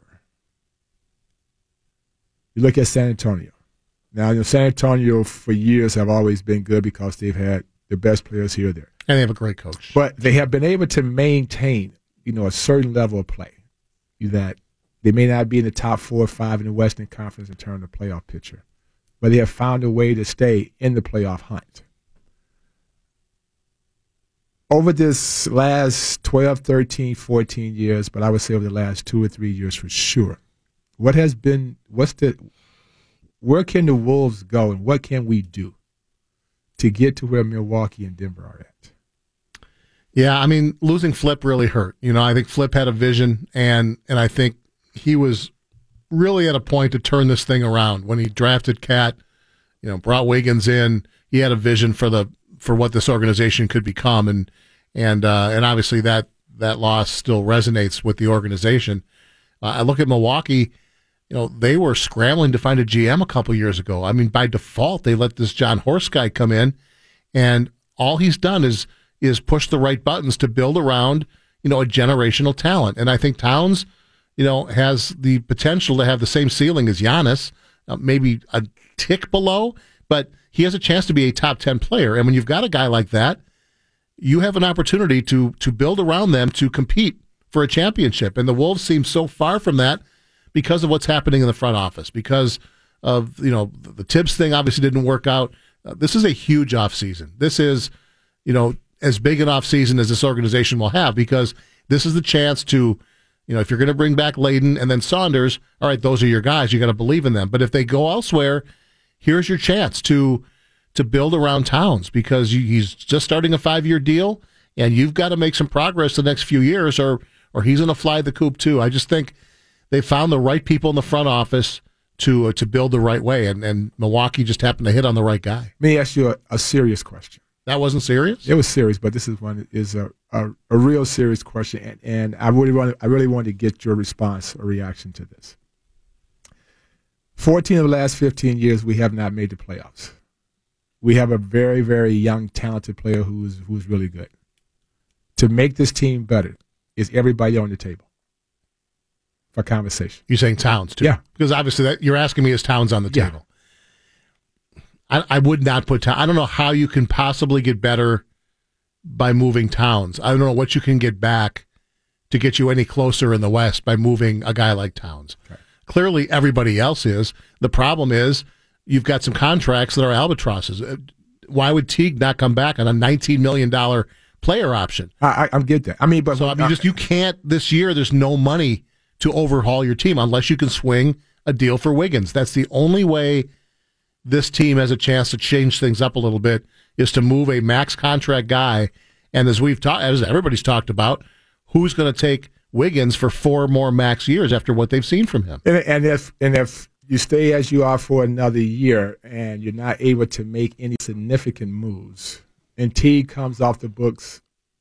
you look at San Antonio. Now, you know, San Antonio for years have always been good because they've had the best players here or there. And they have a great coach. But they have been able to maintain, you know, a certain level of play. That they may not be in the top four or five in the Western Conference in terms of playoff picture, but they have found a way to stay in the playoff hunt. Over this last twelve, thirteen, fourteen years, but I would say over the last two or three years for sure, what has been, what's the, where can the Wolves go and what can we do to get to where Milwaukee and Denver are at? Yeah, I mean, losing Flip really hurt. You know, I think Flip had a vision, and and I think he was really at a point to turn this thing around. When he drafted Cat, you know, brought Wiggins in, he had a vision for the for what this organization could become, and and uh, and obviously that that loss still resonates with the organization. Uh, I look at Milwaukee. You know, they were scrambling to find a G M a couple years ago. I mean, by default, they let this John Horst guy come in, and all he's done is is push the right buttons to build around, you know, a generational talent. And I think Towns, you know, has the potential to have the same ceiling as Giannis, uh, maybe a tick below, but he has a chance to be a top ten player. And when you've got a guy like that, you have an opportunity to to build around them to compete for a championship. And the Wolves seem so far from that because of what's happening in the front office, because of, you know, the Tibbs thing obviously didn't work out. Uh, this is a huge offseason. This is, you know, as big an offseason as this organization will have, because this is the chance to, you know, if you're going to bring back Layden and then Saunders, all right, those are your guys. You got to believe in them. But if they go elsewhere, here's your chance to to build around Towns, because you, he's just starting a five-year deal, and you've got to make some progress the next few years, or or he's going to fly the coop too. I just think they found the right people in the front office to uh, to build the right way, and, and Milwaukee just happened to hit on the right guy. Let me ask you a, a serious question. That wasn't serious? It was serious, but this is one that is a, a, a real serious question, and, and I really want I really wanted to get your response or reaction to this. Fourteen of the last fifteen years, we have not made the playoffs. We have a very, very young, talented player who's who's really good. To make this team better, is everybody on the table for conversation? You're saying Towns too? Yeah, because obviously that you're asking me is Towns on the yeah. table. I, I would not put Towns. I don't know how you can possibly get better by moving Towns. I don't know what you can get back to get you any closer in the West by moving a guy like Towns. Okay. Clearly, everybody else is. The problem is you've got some contracts that are albatrosses. Why would Teague not come back on a nineteen million dollars player option? I, I get that. I mean, but so I mean, just you can't this year. There's no money to overhaul your team unless you can swing a deal for Wiggins. That's the only way this team has a chance to change things up a little bit, is to move a max contract guy. And as we've talked, as everybody's talked about, who's going to take Wiggins for four more max years after what they've seen from him? And, and if and if you stay as you are for another year and you're not able to make any significant moves, and Teague comes off the books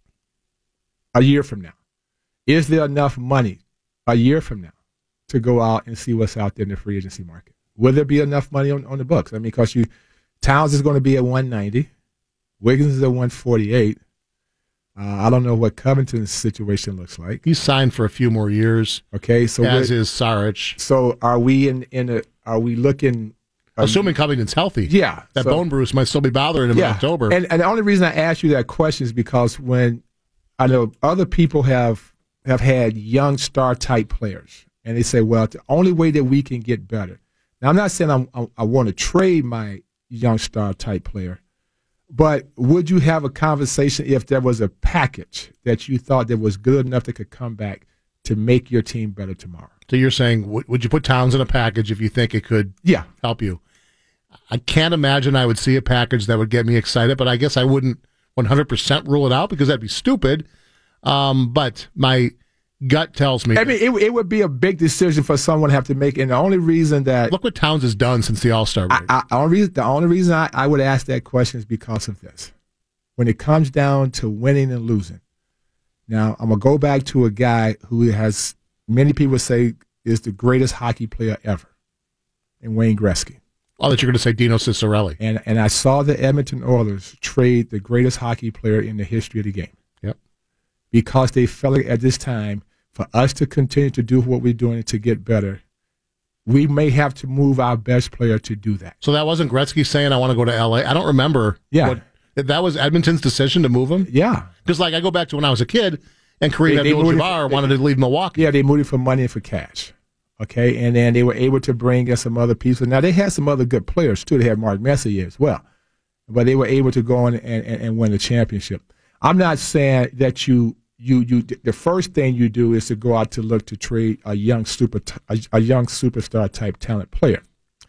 a year from now, is there enough money a year from now to go out and see what's out there in the free agency market? Will there be enough money on, on the books? I mean, because you Towns is going to be at one ninety, Wiggins is at one forty-eight. Uh, I don't know what Covington's situation looks like. He's signed for a few more years. Okay, so as is Saric. So are we in in a? Are we looking? Um, Assuming Covington's healthy. Yeah, that so, bone bruise might still be bothering him yeah. in October. And and the only reason I asked you that question is because when I know other people have have had young star type players, and they say, well, the only way that we can get better. Now, I'm not saying I'm, I, I want to trade my young star type player, but would you have a conversation if there was a package that you thought that was good enough that could come back to make your team better tomorrow? So you're saying, w- would you put Towns in a package if you think it could yeah. help you? I can't imagine I would see a package that would get me excited, but I guess I wouldn't one hundred percent rule it out because that'd be stupid. Um, but my gut tells me. I mean, it, it would be a big decision for someone to have to make, and the only reason that look what Towns has done since the All-Star break. I, I, only, the only reason I, I would ask that question is because of this. When it comes down to winning and losing, now I'm gonna go back to a guy who has many people say is the greatest hockey player ever, and Wayne Gretzky. Oh, that you're going to say Dino Ciccarelli. And and I saw the Edmonton Oilers trade the greatest hockey player in the history of the game. Yep. Because they felt like at this time, for us to continue to do what we're doing to get better, we may have to move our best player to do that. So that wasn't Gretzky saying, I want to go to L A? I don't remember. Yeah. What, that was Edmonton's decision to move him? Yeah. Because, like, I go back to when I was a kid, and Kareem Abdul-Jabbar wanted to leave Milwaukee. Yeah, they moved it for money and for cash. Okay, and then they were able to bring in some other people. Now, they had some other good players, too. They had Mark Messier as well. But they were able to go in and, and, and win the championship. I'm not saying that you, you, you, the first thing you do is to go out to look to trade a young super, a, a young superstar type talent player.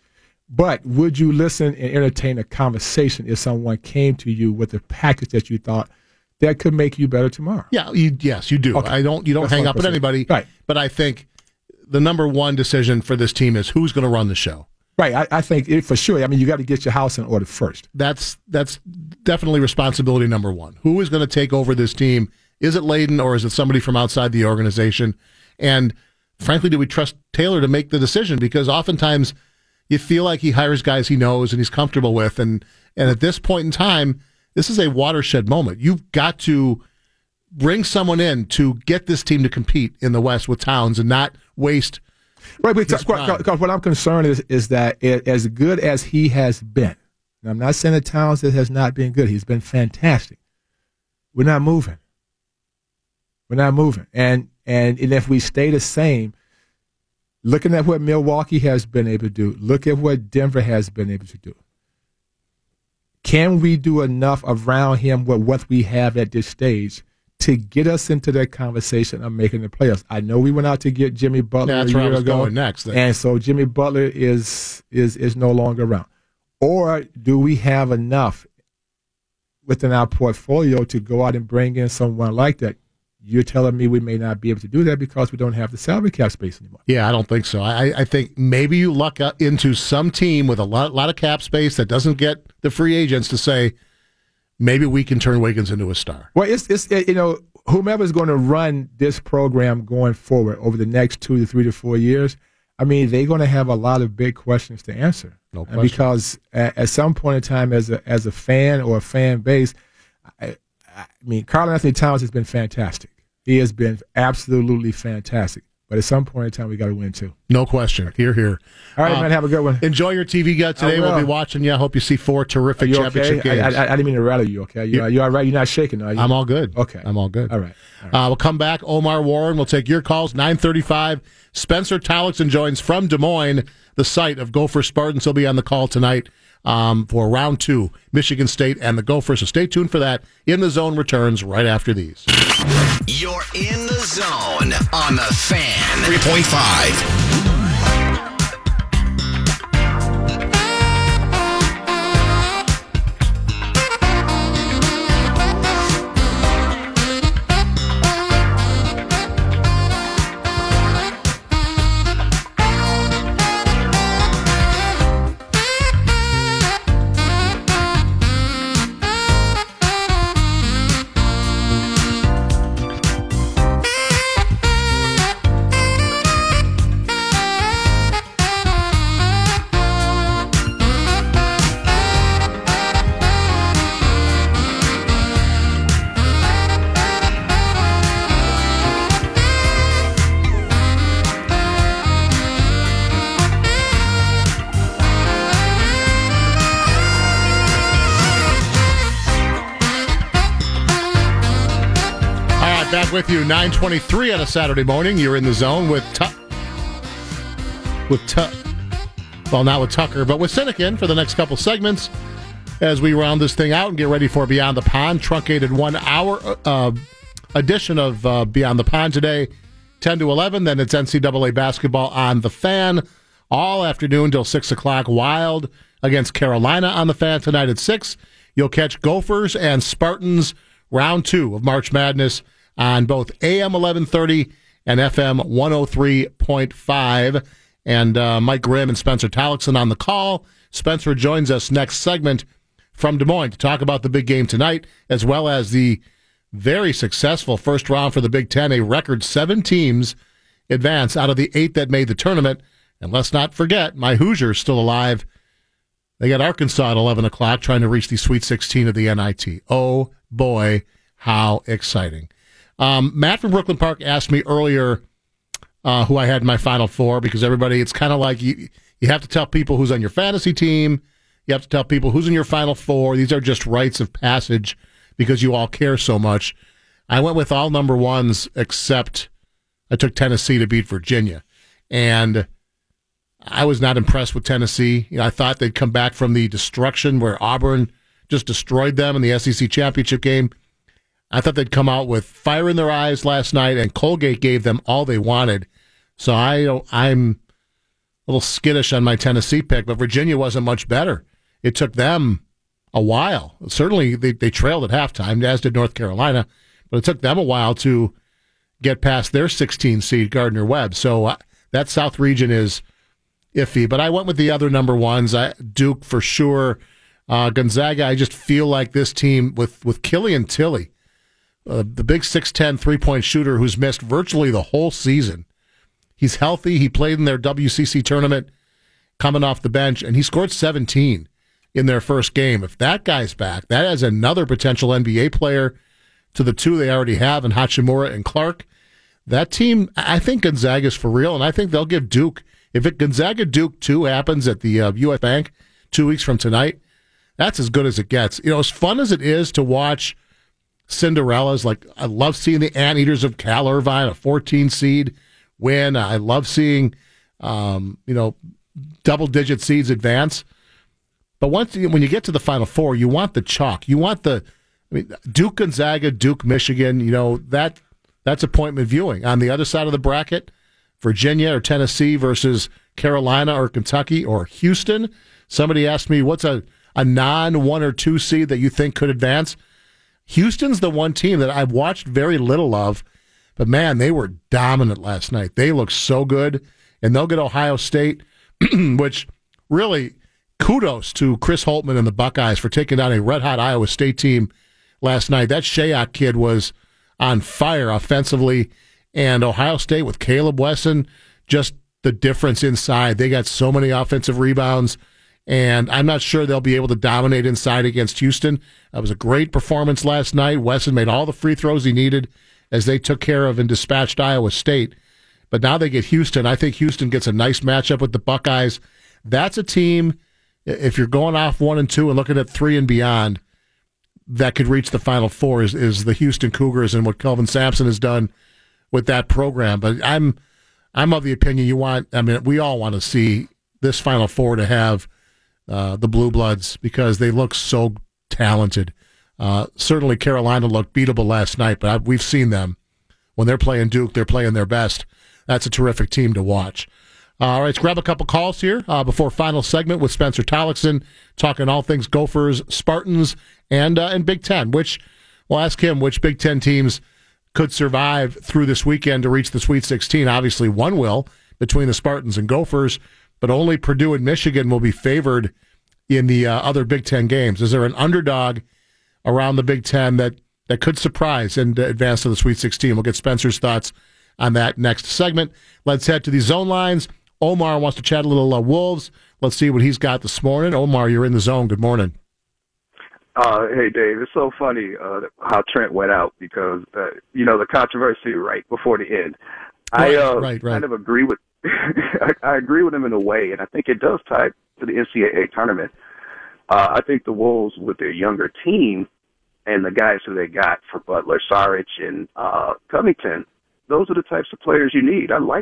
But would you listen and entertain a conversation if someone came to you with a package that you thought that could make you better tomorrow? Yeah, you, yes, you do. Okay. I don't. You don't That's hang up with anybody. Right. But I think the number one decision for this team is who's going to run the show. Right. I, I think it, for sure. I mean, you got to get your house in order first. That's that's definitely responsibility number one. Who is going to take over this team? Is it Layden or is it somebody from outside the organization? And frankly, do we trust Taylor to make the decision? Because oftentimes you feel like he hires guys he knows and he's comfortable with. And, and at this point in time, this is a watershed moment. You've got to bring someone in to get this team to compete in the West with Towns and not waste. Right, because what I'm concerned is is that it, as good as he has been, and I'm not saying that Towns has not been good. He's been fantastic. We're not moving. We're not moving. And, and and if we stay the same, looking at what Milwaukee has been able to do, look at what Denver has been able to do. Can we do enough around him with what we have at this stage to get us into that conversation of making the playoffs? I know we went out to get Jimmy Butler Yeah, that's a where year I was ago, going next. Then. and so Jimmy Butler is is is no longer around. Or do we have enough within our portfolio to go out and bring in someone like that? You're telling me we may not be able to do that because we don't have the salary cap space anymore. Yeah, I don't think so. I, I think maybe you luck into some team with a lot, lot of cap space that doesn't get the free agents to say, maybe we can turn Wiggins into a star. Well, it's, it's you know, whomever is going to run this program going forward over the next two to three to four years, I mean, they're going to have a lot of big questions to answer. No question. Because at, at some point in time, as a as a fan or a fan base, I, I mean, Karl Anthony Towns has been fantastic. He has been absolutely fantastic. But at some point in time, we got to win too. No question. Here, here. All right, uh, man. Have a good one. Enjoy your T V guide today. We'll be watching you. I hope you see four terrific you championship okay? games. I, I, I didn't mean to rattle you. Okay, you, you all right? You're not shaking, are you? I'm all good. Okay, I'm all good. All right. All right. Uh, we'll come back. Omar Warren will take your calls. nine thirty-five. Spencer Tollickson joins from Des Moines, the site of Gopher Spartans. He'll be on the call tonight um, for round two, Michigan State and the Gophers. So stay tuned for that. In the Zone returns right after these. You're in the zone on the Fan three point five. Back with you, nine twenty-three on a Saturday morning. You're in the zone with T- with Tu- well, not with Tucker, but with Sinekin for the next couple segments as we round this thing out and get ready for Beyond the Pond. Truncated one-hour uh, edition of uh, Beyond the Pond today, ten to eleven. Then it's N C double A basketball on The Fan all afternoon till six o'clock. Wild against Carolina on The Fan tonight at six. You'll catch Gophers and Spartans round two of March Madness on both A M eleven thirty and F M one oh three point five. And uh, Mike Grimm and Spencer Tollickson on the call. Spencer joins us next segment from Des Moines to talk about the big game tonight, as well as the very successful first round for the Big Ten. A record seven teams advance out of the eight that made the tournament. And let's not forget, my Hoosiers still alive. They got Arkansas at eleven o'clock trying to reach the Sweet sixteen of the N I T. Oh, boy, how exciting. Um, Matt from Brooklyn Park asked me earlier uh, who I had in my Final Four, because everybody, it's kind of like you, you have to tell people who's on your fantasy team. You have to tell people who's in your Final Four. These are just rites of passage because you all care so much. I went with all number ones except I took Tennessee to beat Virginia. And I was not impressed with Tennessee. You know, I thought they'd come back from the destruction where Auburn just destroyed them in the S E C championship game. I thought they'd come out with fire in their eyes last night, and Colgate gave them all they wanted. So I, I'm a little skittish on my Tennessee pick, but Virginia wasn't much better. It took them a while. Certainly they, they trailed at halftime, as did North Carolina, but it took them a while to get past their sixteen seed Gardner-Webb. So uh, that South region is iffy, but I went with the other number ones. I, Duke for sure. Uh, Gonzaga, I just feel like this team with, with Killian Tilly, uh, the big six ten three-point shooter who's missed virtually the whole season. He's healthy. He played in their W C C tournament coming off the bench, and he scored seventeen in their first game. If that guy's back, that adds another potential N B A player to the two they already have in Hachimura and Clark. That team, I think Gonzaga's for real, and I think they'll give Duke, if it Gonzaga-Duke two happens at the uh, U S Bank two weeks from tonight, that's as good as it gets. You know, as fun as it is to watch Cinderellas, like I love seeing the Anteaters of Cal Irvine, a fourteen seed, win. I love seeing, um, you know, double-digit seeds advance. But once you, when you get to the Final Four, you want the chalk. You want the, I mean, Duke Gonzaga, Duke Michigan. You know that that's appointment viewing. On the other side of the bracket, Virginia or Tennessee versus Carolina or Kentucky or Houston. Somebody asked me, what's a, a non-one or two seed that you think could advance? Houston's the one team that I've watched very little of, but, man, they were dominant last night. They look so good, and they'll get Ohio State, which really kudos to Chris Holtmann and the Buckeyes for taking down a red-hot Iowa State team last night. That Shayok kid was on fire offensively. And Ohio State with Caleb Wesson, just the difference inside. They got so many offensive rebounds, and I'm not sure they'll be able to dominate inside against Houston. That was a great performance last night. Wesson made all the free throws he needed as they took care of and dispatched Iowa State. But now they get Houston. I think Houston gets a nice matchup with the Buckeyes. That's a team, if you're going off one and two and looking at three and beyond, that could reach the Final Four is, is the Houston Cougars and what Kelvin Sampson has done with that program. But I'm I'm of the opinion you want, I mean, we all want to see this Final Four to have uh, the Blue Bloods because they look so talented. Uh, certainly Carolina looked beatable last night, but I, we've seen them. When they're playing Duke, they're playing their best. That's a terrific team to watch. Uh, all right, let's grab a couple calls here uh, before final segment with Spencer Tollickson, talking all things Gophers, Spartans, and, uh, and Big Ten, which we'll ask him which Big Ten teams could survive through this weekend to reach the Sweet sixteen. Obviously, one will between the Spartans and Gophers, but only Purdue and Michigan will be favored in the uh, other Big Ten games. Is there an underdog around the Big Ten that, that could surprise and uh, advance to the Sweet sixteen? We'll get Spencer's thoughts on that next segment. Let's head to the zone lines. Omar wants to chat a little uh, Wolves. Let's see what he's got this morning. Omar, you're in the zone. Good morning. Uh, hey, Dave, it's so funny uh, how Trent went out because, uh, you know, the controversy right before the end. Right, I uh, right, right. kind of agree with I, I agree with him in a way, and I think it does tie to the N C double A tournament. Uh, I think the Wolves, with their younger team and the guys who they got for Butler, Saric, and uh, Covington, those are the types of players you need. I like the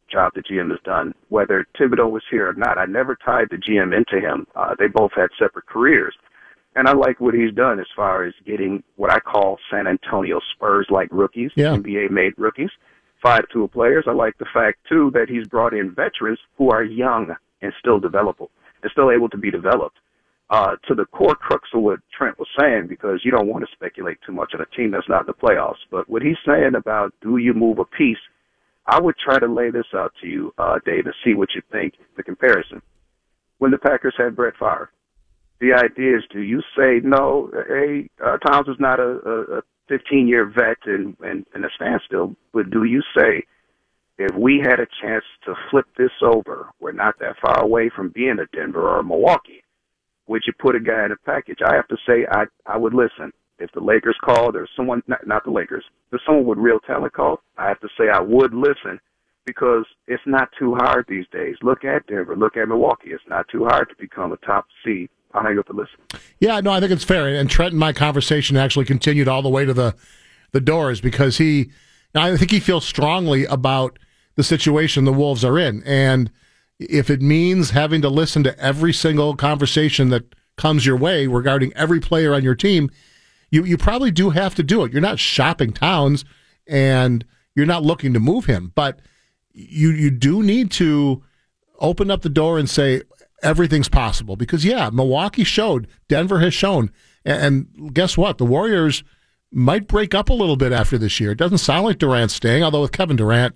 job the G M has done, whether Thibodeau was here or not. I never tied the G M into him. Uh, they both had separate careers. And I like what he's done as far as getting what I call San Antonio Spurs-like rookies, yeah. N B A-made rookies, five-tool players. I like the fact, too, that he's brought in veterans who are young and still developable and still able to be developed. Uh, to the core crux of what Trent was saying, because you don't want to speculate too much on a team that's not in the playoffs, but what he's saying about do you move a piece, I would try to lay this out to you, uh, Dave, and see what you think, the comparison. When the Packers had Brett Favre, the idea is, do you say, no, hey, uh, Towns is not a fifteen-year vet and, and, and a standstill, but do you say, if we had a chance to flip this over, we're not that far away from being a Denver or a Milwaukee, would you put a guy in a package? I have to say I, I would listen. If the Lakers called or someone, not, not the Lakers, if someone with real talent called, I have to say I would listen because it's not too hard these days. Look at Denver. Look at Milwaukee. It's not too hard to become a top seed. I'll hang up to listen. Yeah, no, I think it's fair. And Trent and my conversation actually continued all the way to the, the doors because he, I think he feels strongly about the situation the Wolves are in. And if it means having to listen to every single conversation that comes your way regarding every player on your team, you, you probably do have to do it. You're not shopping Towns and you're not looking to move him, but you you do need to open up the door and say everything's possible because, yeah, Milwaukee showed, Denver has shown, and, and guess what? The Warriors might break up a little bit after this year. It doesn't sound like Durant's staying, although with Kevin Durant,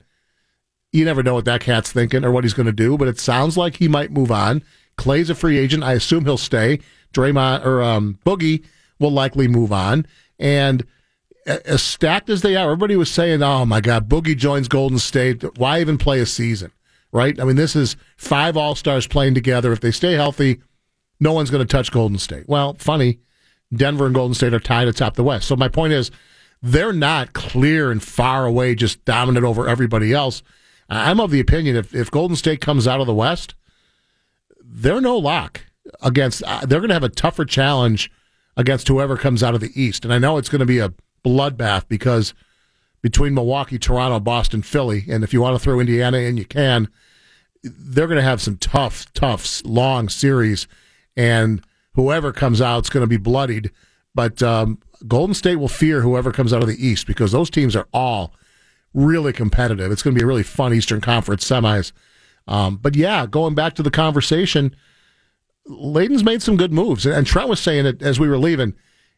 you never know what that cat's thinking or what he's going to do, but it sounds like he might move on. Clay's a free agent. I assume he'll stay. Draymond or um, Boogie will likely move on. And as stacked as they are, everybody was saying, oh, my God, Boogie joins Golden State. Why even play a season, right? I mean, this is five All-Stars playing together. If they stay healthy, no one's going to touch Golden State. Well, funny, Denver and Golden State are tied atop the West. So my point is, they're not clear and far away, just dominant over everybody else. I'm of the opinion if, if Golden State comes out of the West, they're no lock against. Uh, they're going to have a tougher challenge against whoever comes out of the East. And I know it's going to be a bloodbath because between Milwaukee, Toronto, Boston, Philly, and if you want to throw Indiana in, you can, they're going to have some tough, tough, long series. And whoever comes out is going to be bloodied. But um, Golden State will fear whoever comes out of the East because those teams are all really competitive. It's going to be a really fun Eastern Conference semis. Um, but yeah, going back to the conversation, Layden's made some good moves. And Trent was saying it as we were leaving.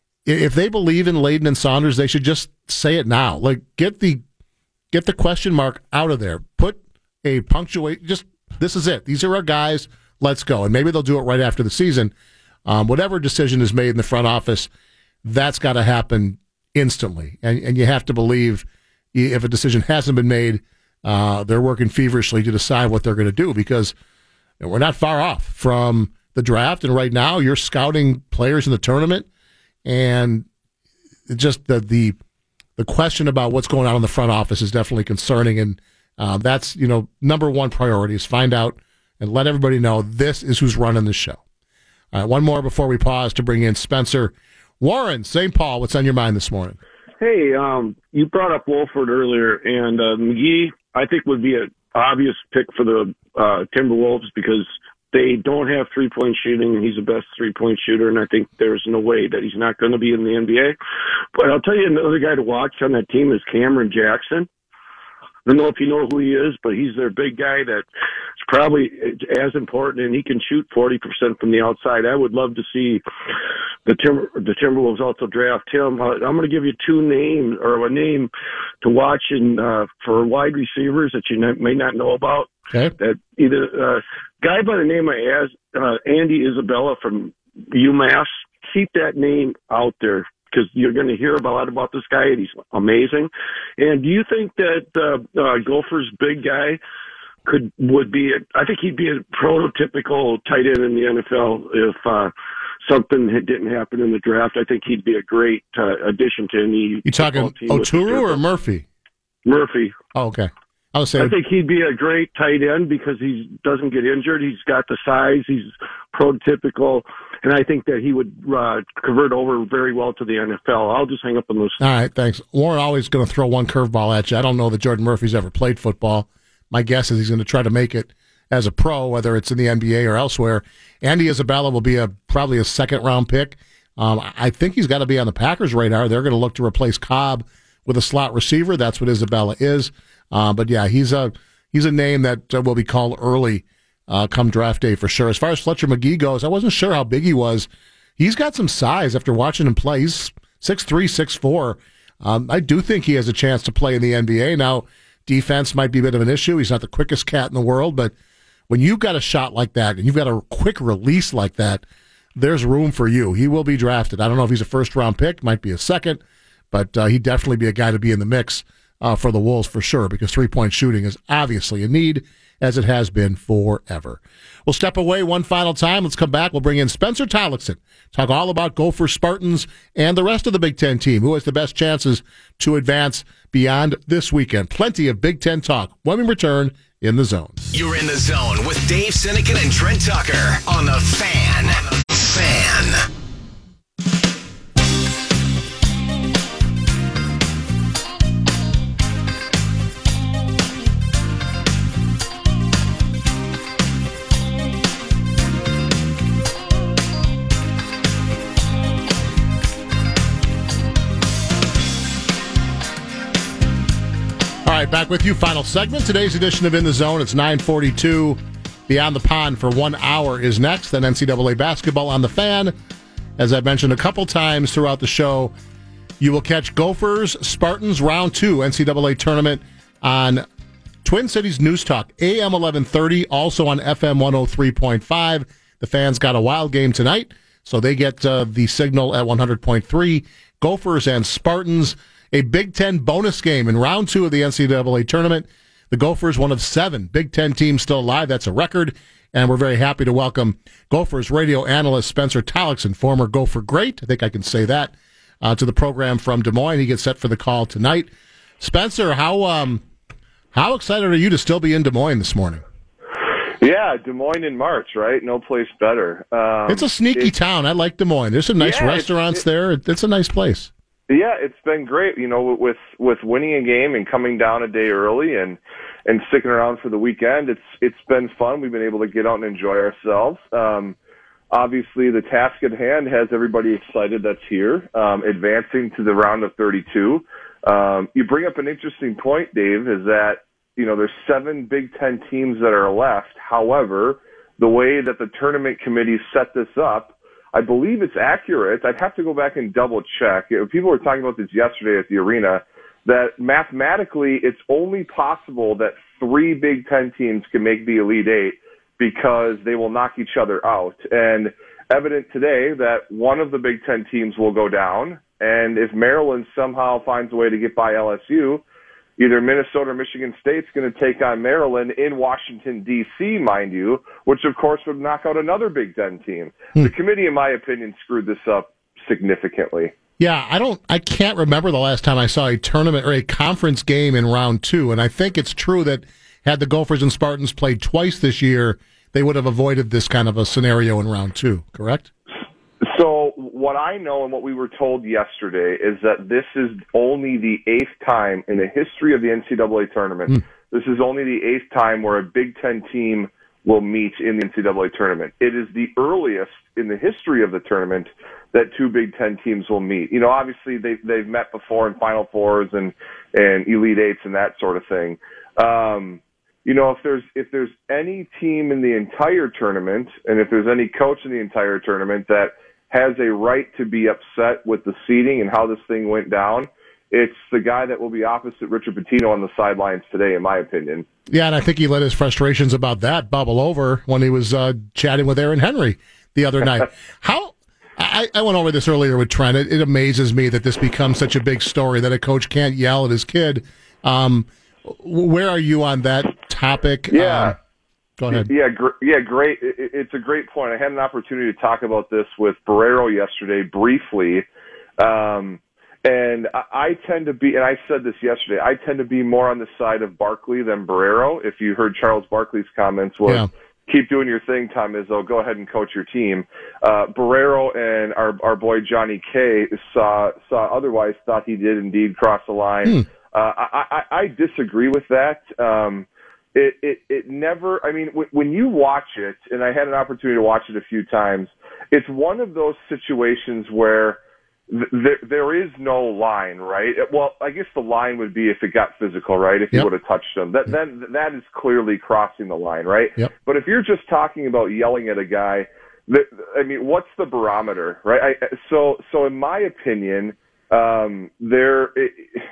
If they believe in Layden and Saunders, they should just say it now. Like get the get the question mark out of there. Put a punctuate. Just this is it. These are our guys. Let's go. And maybe they'll do it right after the season. Um, whatever decision is made in the front office, that's got to happen instantly. And and you have to believe. If a decision hasn't been made, uh, they're working feverishly to decide what they're going to do because you know, we're not far off from the draft. And right now, you're scouting players in the tournament, and just the the, the question about what's going on in the front office is definitely concerning. And uh, that's you know number one priority is find out and let everybody know this is who's running the show. All right, one more before we pause to bring in Spencer Warren, Saint Paul. What's on your mind this morning? Hey, um, you brought up Wolford earlier, and uh, McGee, I think, would be an obvious pick for the uh, Timberwolves because they don't have three-point shooting, and he's the best three-point shooter, and I think there's no way that he's not going to be in the N B A. But I'll tell you another guy to watch on that team is Cameron Jackson. I don't know if you know who he is, but he's their big guy that's probably as important, and he can shoot forty percent from the outside. I would love to see the Timber, the Timberwolves also draft him. I'm going to give you two names, or a name to watch in, uh, for wide receivers that you may not know about. Okay. That either uh, guy by the name of As, uh, Andy Isabella from UMass. Keep that name out there, because you're going to hear a lot about this guy, and he's amazing. And do you think that uh, uh, Gophers' big guy could would be? A, I think he'd be a prototypical tight end in the N F L if uh, something had, didn't happen in the draft. I think he'd be a great uh, addition to any. You talking Oturu or Murphy? Murphy. Oh, okay. I was saying. I think he'd be a great tight end because he doesn't get injured. He's got the size. He's prototypical. And I think that he would uh, convert over very well to the N F L. I'll just hang up on those. All right, thanks. Warren always going to throw one curveball at you. I don't know that Jordan Murphy's ever played football. my guess is he's going to try to make it as a pro, whether it's in the N B A or elsewhere. Andy Isabella will be a probably a second-round pick. Um, I think he's got to be on the Packers' radar. They're going to look to replace Cobb with a slot receiver. That's what Isabella is. Uh, but, yeah, he's a he's a name that uh, will be called early uh, come draft day for sure. As far as Fletcher McGee goes, I wasn't sure how big he was. He's got some size after watching him play. He's six three, six four. Um, I do think he has a chance to play in the N B A. Now, defense might be a bit of an issue. He's not the quickest cat in the world, but when you've got a shot like that and you've got a quick release like that, there's room for you. He will be drafted. I don't know if he's a first-round pick, might be a second, but uh, he'd definitely be a guy to be in the mix uh, for the Wolves for sure, because three-point shooting is obviously a need, as it has been forever. We'll step away one final time. Let's come back. We'll bring in Spencer Tollickson, talk all about Gopher Spartans and the rest of the Big Ten team, who has the best chances to advance beyond this weekend. Plenty of Big Ten talk when we return in the Zone. You're in the Zone with Dave Sinekin and Trent Tucker on the Fan. Fan. All right, back with you. Final segment. Today's edition of In the Zone. It's nine forty-two. Beyond the Pond for one hour is next. Then N C double A basketball on the Fan. As I've mentioned a couple times throughout the show, you will catch Gophers Spartans Round two N C double A tournament on Twin Cities News Talk, A M eleven thirty, also on F M one oh three point five. The Fan's got a wild game tonight, so they get uh, the signal at one hundred point three. Gophers and Spartans. A Big Ten bonus game in round two of the N C double A tournament. The Gophers, one of seven Big Ten teams still alive. That's a record. And we're very happy to welcome Gophers radio analyst Spencer Tollickson, former Gopher great, I think I can say that, uh, to the program from Des Moines. He gets set for the call tonight. Spencer, how um, how excited are you to still be in Des Moines this morning? Yeah, Des Moines in March, right? No place better. Um, it's a sneaky it, town. I like Des Moines. There's some nice yeah, restaurants it, there. It's a nice place. Yeah, it's been great, you know, with with winning a game and coming down a day early and and sticking around for the weekend. It's it's been fun. We've been able to get out and enjoy ourselves. Um, obviously, the task at hand has everybody excited that's here, um, advancing to the round of thirty-two. Um, you bring up an interesting point, Dave, is that, you know, there's seven Big Ten teams that are left. However, the way that the tournament committee set this up, I believe it's accurate. I'd have to go back and double check. People were talking about this yesterday at the arena, that mathematically it's only possible that three Big Ten teams can make the Elite Eight because they will knock each other out. And evident today that one of the Big Ten teams will go down, and if Maryland somehow finds a way to get by L S U, either Minnesota or Michigan State's going to take on Maryland in Washington, D C, mind you, which, of course, would knock out another Big Ten team. Hmm. The committee, in my opinion, screwed this up significantly. Yeah, I don't. I can't remember the last time I saw a tournament or a conference game in round two, and I think it's true that had the Gophers and Spartans played twice this year, they would have avoided this kind of a scenario in round two, correct? So what I know and what we were told yesterday is that this is only the eighth time in the history of the N C double A tournament. Mm. This is only the eighth time where a Big Ten team will meet in the N C double A tournament. It is the earliest in the history of the tournament that two Big Ten teams will meet. You know, obviously they, they've met before in Final Fours and, and Elite Eights and that sort of thing. Um, you know, if there's if there's any team in the entire tournament, and if there's any coach in the entire tournament that has a right to be upset with the seeding and how this thing went down, it's the guy that will be opposite Richard Pitino on the sidelines today, in my opinion. Yeah, and I think he let his frustrations about that bubble over when he was uh, chatting with Aaron Henry the other night. How I, I went over this earlier with Trent. It, it amazes me that this becomes such a big story that a coach can't yell at his kid. Um, where are you on that topic? Yeah. Um, Go ahead. Yeah, gr- yeah, great. It's a great point. I had an opportunity to talk about this with Barrero yesterday briefly, um, and I, I tend to be, and I said this yesterday, I tend to be more on the side of Barkley than Barrero. If you heard Charles Barkley's comments, was yeah. keep doing your thing, Tom Izzo. Go ahead and coach your team. Uh, Barrero and our our boy Johnny K saw saw otherwise. Thought he did indeed cross the line. Hmm. Uh, I, I I disagree with that. Um, it, it, it never, I mean, w- when you watch it, and I had an opportunity to watch it a few times, it's one of those situations where th- there, there is no line, right? Well, I guess the line would be if it got physical, right? If Yep. you would have touched them. That, then that is clearly crossing the line, right? Yep. But if you're just talking about yelling at a guy, th- I mean, what's the barometer, right? I, so, so in my opinion, um, there, it,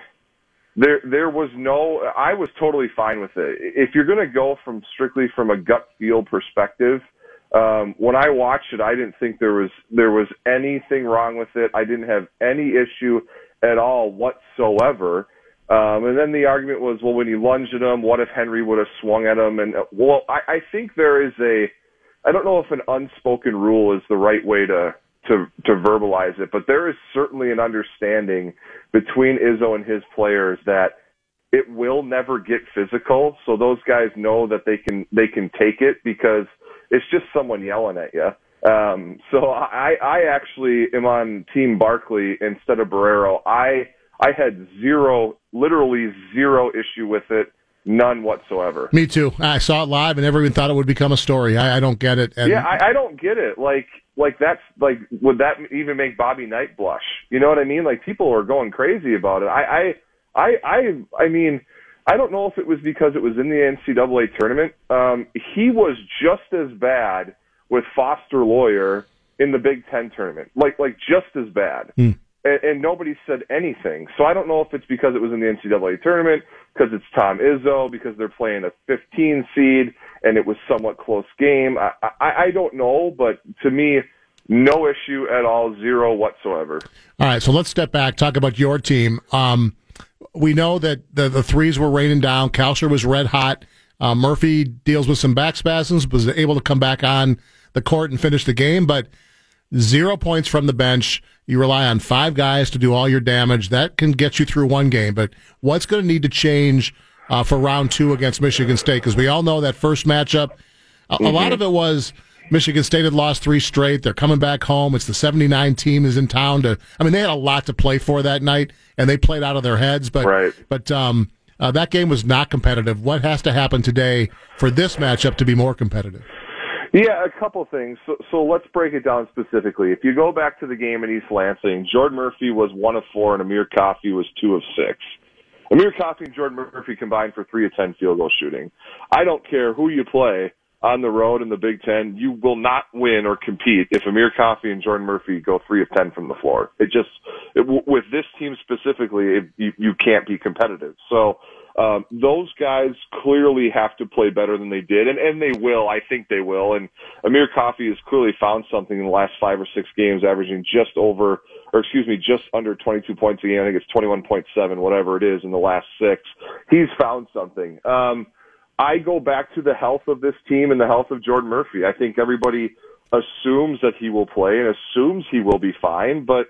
There, there was no. I was totally fine with it. If you're going to go from strictly from a gut feel perspective, um, when I watched it, I didn't think there was there was anything wrong with it. I didn't have any issue at all whatsoever. Um, and then the argument was, well, when he lunged at him, what if Henry would have swung at him? And well, I, I think there is a. I don't know if an unspoken rule is the right way to. to to verbalize it, but there is certainly an understanding between Izzo and his players that it will never get physical, so those guys know that they can they can take it because it's just someone yelling at you. Um, so I, I actually am on Team Barkley instead of Barrero. I I had zero, literally zero issue with it. None whatsoever. Me too. I saw it live and never even thought it would become a story. I, I don't get it. And yeah, I, I don't get it. Like, like that's like, would that even make Bobby Knight blush? You know what I mean? Like, people are going crazy about it. I, I, I, I, I mean, I don't know if it was because it was in the N C double A tournament. Um, he was just as bad with Foster Loyer in the Big Ten tournament. Like, like just as bad. Hmm. And, and nobody said anything. So I don't know if it's because it was in the N C double A tournament, because it's Tom Izzo, because they're playing a fifteen seed, and it was somewhat close game. I, I, I don't know, but to me, no issue at all, zero whatsoever. All right, so let's step back, talk about your team. Um, we know that the, the threes were raining down. Kalsher was red hot. Uh, Murphy deals with some back spasms, was able to come back on the court and finish the game, but zero points from the bench. You rely on five guys to do all your damage. That can get you through one game, but what's going to need to change uh, for round two against Michigan State? Because we all know that first matchup, a, mm-hmm. a lot of it was Michigan State had lost three straight. They're coming back home. It's the seventy-nine team is in town. To, I mean, they had a lot to play for that night, and they played out of their heads. But, right. but um, uh, that game was not competitive. What has to happen today for this matchup to be more competitive? Yeah, a couple things. So, so let's break it down specifically. If you go back to the game in East Lansing, Jordan Murphy was one of four and Amir Coffey was two of six. Amir Coffey and Jordan Murphy combined for three of ten field goal shooting. I don't care who you play on the road in the Big Ten, you will not win or compete if Amir Coffey and Jordan Murphy go three of ten from the floor. It just, it, with this team specifically, it, you, you can't be competitive. So, Um, those guys clearly have to play better than they did, and, and they will. I think they will. And Amir Coffey has clearly found something in the last five or six games, averaging just over, or excuse me, just under twenty-two points a game. I think it's twenty-one point seven, whatever it is, in the last six. He's found something. Um, I go back to the health of this team and the health of Jordan Murphy. I think everybody assumes that he will play and assumes he will be fine, but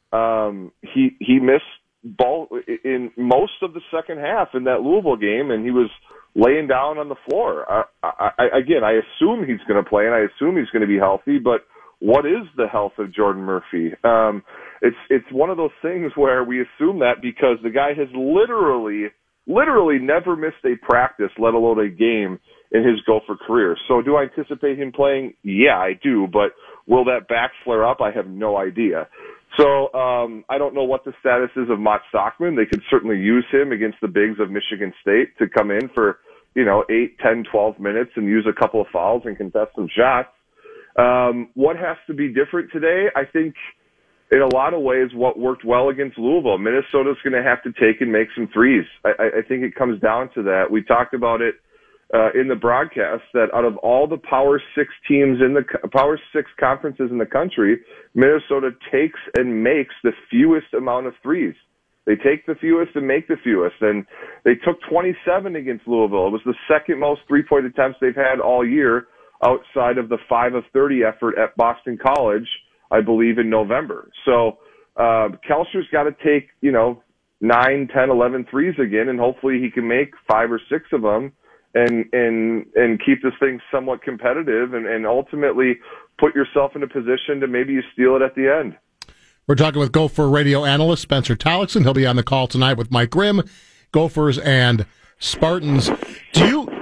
um, he he missed ball in most of the second half in that Louisville game, and he was laying down on the floor. I, I, I, again, I assume he's going to play, and I assume he's going to be healthy, but what is the health of Jordan Murphy? Um, it's it's one of those things where we assume that because the guy has literally, literally never missed a practice, let alone a game in his Gopher career. So do I anticipate him playing? Yeah, I do, but will that back flare up? I have no idea. So um, I don't know what the status is of Mott Stockman. They could certainly use him against the bigs of Michigan State to come in for, you know, eight, ten, twelve minutes and use a couple of fouls and contest some shots. Um, what has to be different today? I think in a lot of ways what worked well against Louisville. Minnesota's going to have to take and make some threes. I, I think it comes down to that. We talked about it Uh, in the broadcast that out of all the Power Six teams in the Power Six conferences in the country, Minnesota takes and makes the fewest amount of threes. They take the fewest and make the fewest, and they took twenty-seven against Louisville. It was the second most three-point attempts they've had all year, outside of the five of thirty effort at Boston College, I believe, in November. So uh, Kalsher's got to take, you know, nine, ten, eleven threes again, and hopefully he can make five or six of them. And, and, and keep this thing somewhat competitive and, and ultimately put yourself in a position to maybe you steal it at the end. We're talking with Gopher radio analyst Spencer Tollickson. He'll be on the call tonight with Mike Grimm, Gophers and Spartans. Do you,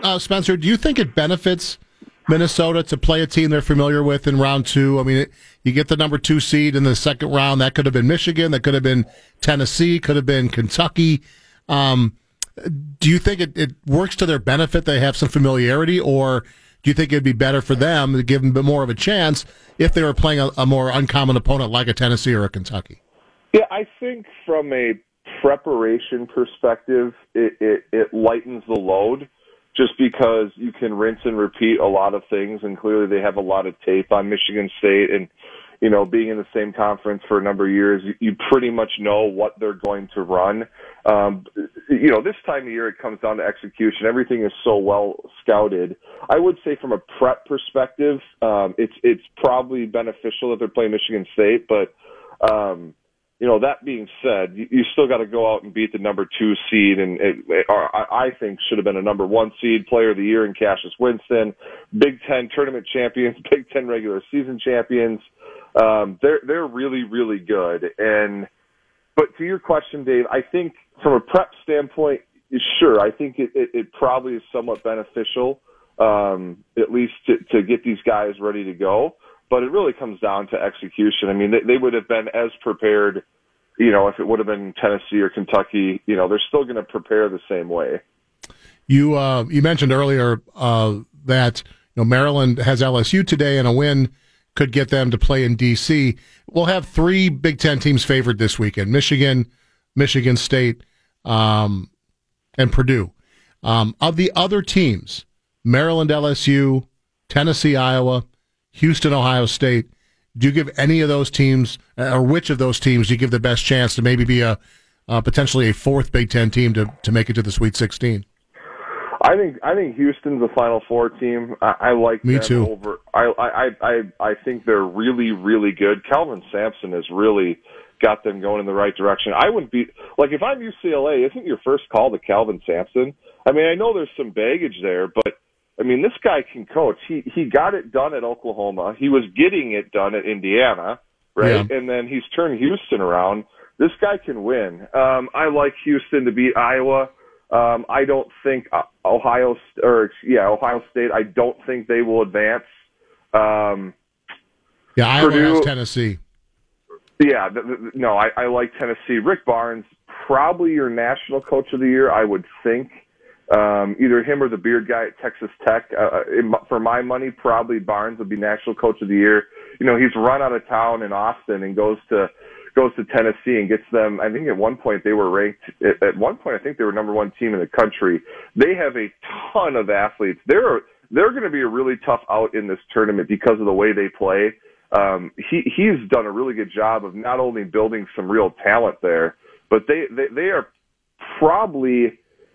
uh, Spencer, do you think it benefits Minnesota to play a team they're familiar with in round two? I mean, it, you get the number two seed in the second round. That could have been Michigan. That could have been Tennessee. Could have been Kentucky. Um, do you think it, it works to their benefit? They have some familiarity, or do you think it'd be better for them to give them a bit more of a chance if they were playing a, a more uncommon opponent like a Tennessee or a Kentucky? Yeah, I think from a preparation perspective, it, it, it lightens the load just because you can rinse and repeat a lot of things, and clearly they have a lot of tape on Michigan State, and you know, being in the same conference for a number of years, you, you pretty much know what they're going to run. Um, you know, this time of year it comes down to execution. Everything is so well scouted. I would say from a prep perspective, um, it's it's probably beneficial that they're playing Michigan State, but um, you know, that being said, you, you still got to go out and beat the number two seed, and it, it, or I think should have been a number one seed, player of the year in Cassius Winston, Big Ten tournament champions, Big Ten regular season champions. Um, they're they're really really good. And but to your question, Dave, I think from a prep standpoint, sure, I think it, it, it probably is somewhat beneficial, um, at least to, to get these guys ready to go. But it really comes down to execution. I mean, they, they would have been as prepared, you know, if it would have been Tennessee or Kentucky. You know, they're still going to prepare the same way. You uh, you mentioned earlier uh, that you know Maryland has L S U today, and a win could get them to play in D C. We'll have three Big Ten teams favored this weekend: Michigan, Michigan State, um, and Purdue. Um, of the other teams, Maryland, L S U, Tennessee, Iowa, Houston, Ohio State, do you give any of those teams, or which of those teams do you give the best chance to maybe be a uh, potentially a fourth Big Ten team to, to make it to the Sweet sixteen? I think I think Houston's a Final Four team. I, I like Me them too. over. I, I I I think they're really really good. Calvin Sampson has really got them going in the right direction. I wouldn't be like if I'm U C L A, isn't your first call to Calvin Sampson? I mean, I know there's some baggage there, but I mean, this guy can coach. He he got it done at Oklahoma. He was getting it done at Indiana, right? Yeah. And then he's turned Houston around. This guy can win. Um, I like Houston to beat Iowa. Um, I don't think Ohio or yeah Ohio State. I don't think they will advance. Um, yeah, Iowa Purdue, has Tennessee. Yeah, th- th- no, I, I like Tennessee. Rick Barnes, probably your national coach of the year, I would think. Um, either him or the beard guy at Texas Tech. Uh, in, for my money, probably Barnes would be national coach of the year. You know, he's run out of town in Austin and goes to goes to Tennessee and gets them. I think at one point they were ranked. At, at one point, I think they were number one team in the country. They have a ton of athletes. They're they're going to be a really tough out in this tournament because of the way they play. Um, he he's done a really good job of not only building some real talent there, but they they, they are probably,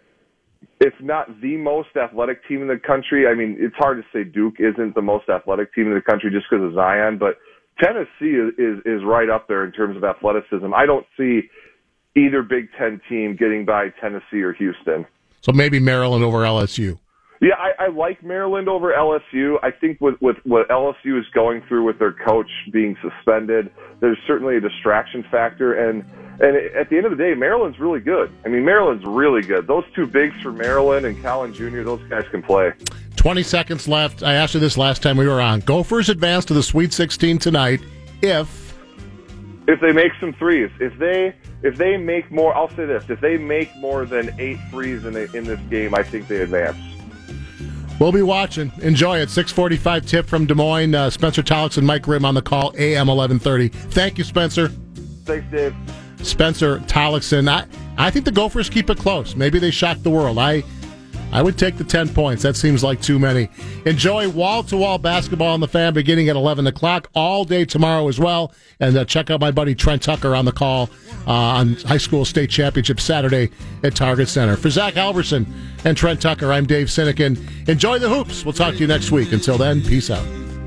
if not the most athletic team in the country. I mean, it's hard to say Duke isn't the most athletic team in the country just because of Zion, but Tennessee is, is, is right up there in terms of athleticism. I don't see either Big Ten team getting by Tennessee or Houston. So maybe Maryland over L S U. Yeah, I, I like Maryland over L S U. I think with, with what L S U is going through with their coach being suspended, there's certainly a distraction factor. And and at the end of the day, Maryland's really good. I mean, Maryland's really good. Those two bigs for Maryland and Collin Junior, those guys can play. twenty seconds left. I asked you this last time we were on. Gophers advance to the Sweet sixteen tonight if... If they make some threes. If they if they make more, I'll say this, if they make more than eight threes in, a, in this game, I think they advance. We'll be watching. Enjoy it. six forty-five tip from Des Moines. Uh, Spencer Tollex and Mike Grimm on the call, A M eleven thirty. Thank you, Spencer. Thanks, Dave. Spencer Tollex. I, I think the Gophers keep it close. Maybe they shock the world. I I would take the ten points. That seems like too many. Enjoy wall-to-wall basketball on the Fan beginning at eleven o'clock all day tomorrow as well. And uh, check out my buddy Trent Tucker on the call uh, on High School State Championship Saturday at Target Center. For Zach Halverson and Trent Tucker, I'm Dave Sinekin. Enjoy the hoops. We'll talk to you next week. Until then, peace out.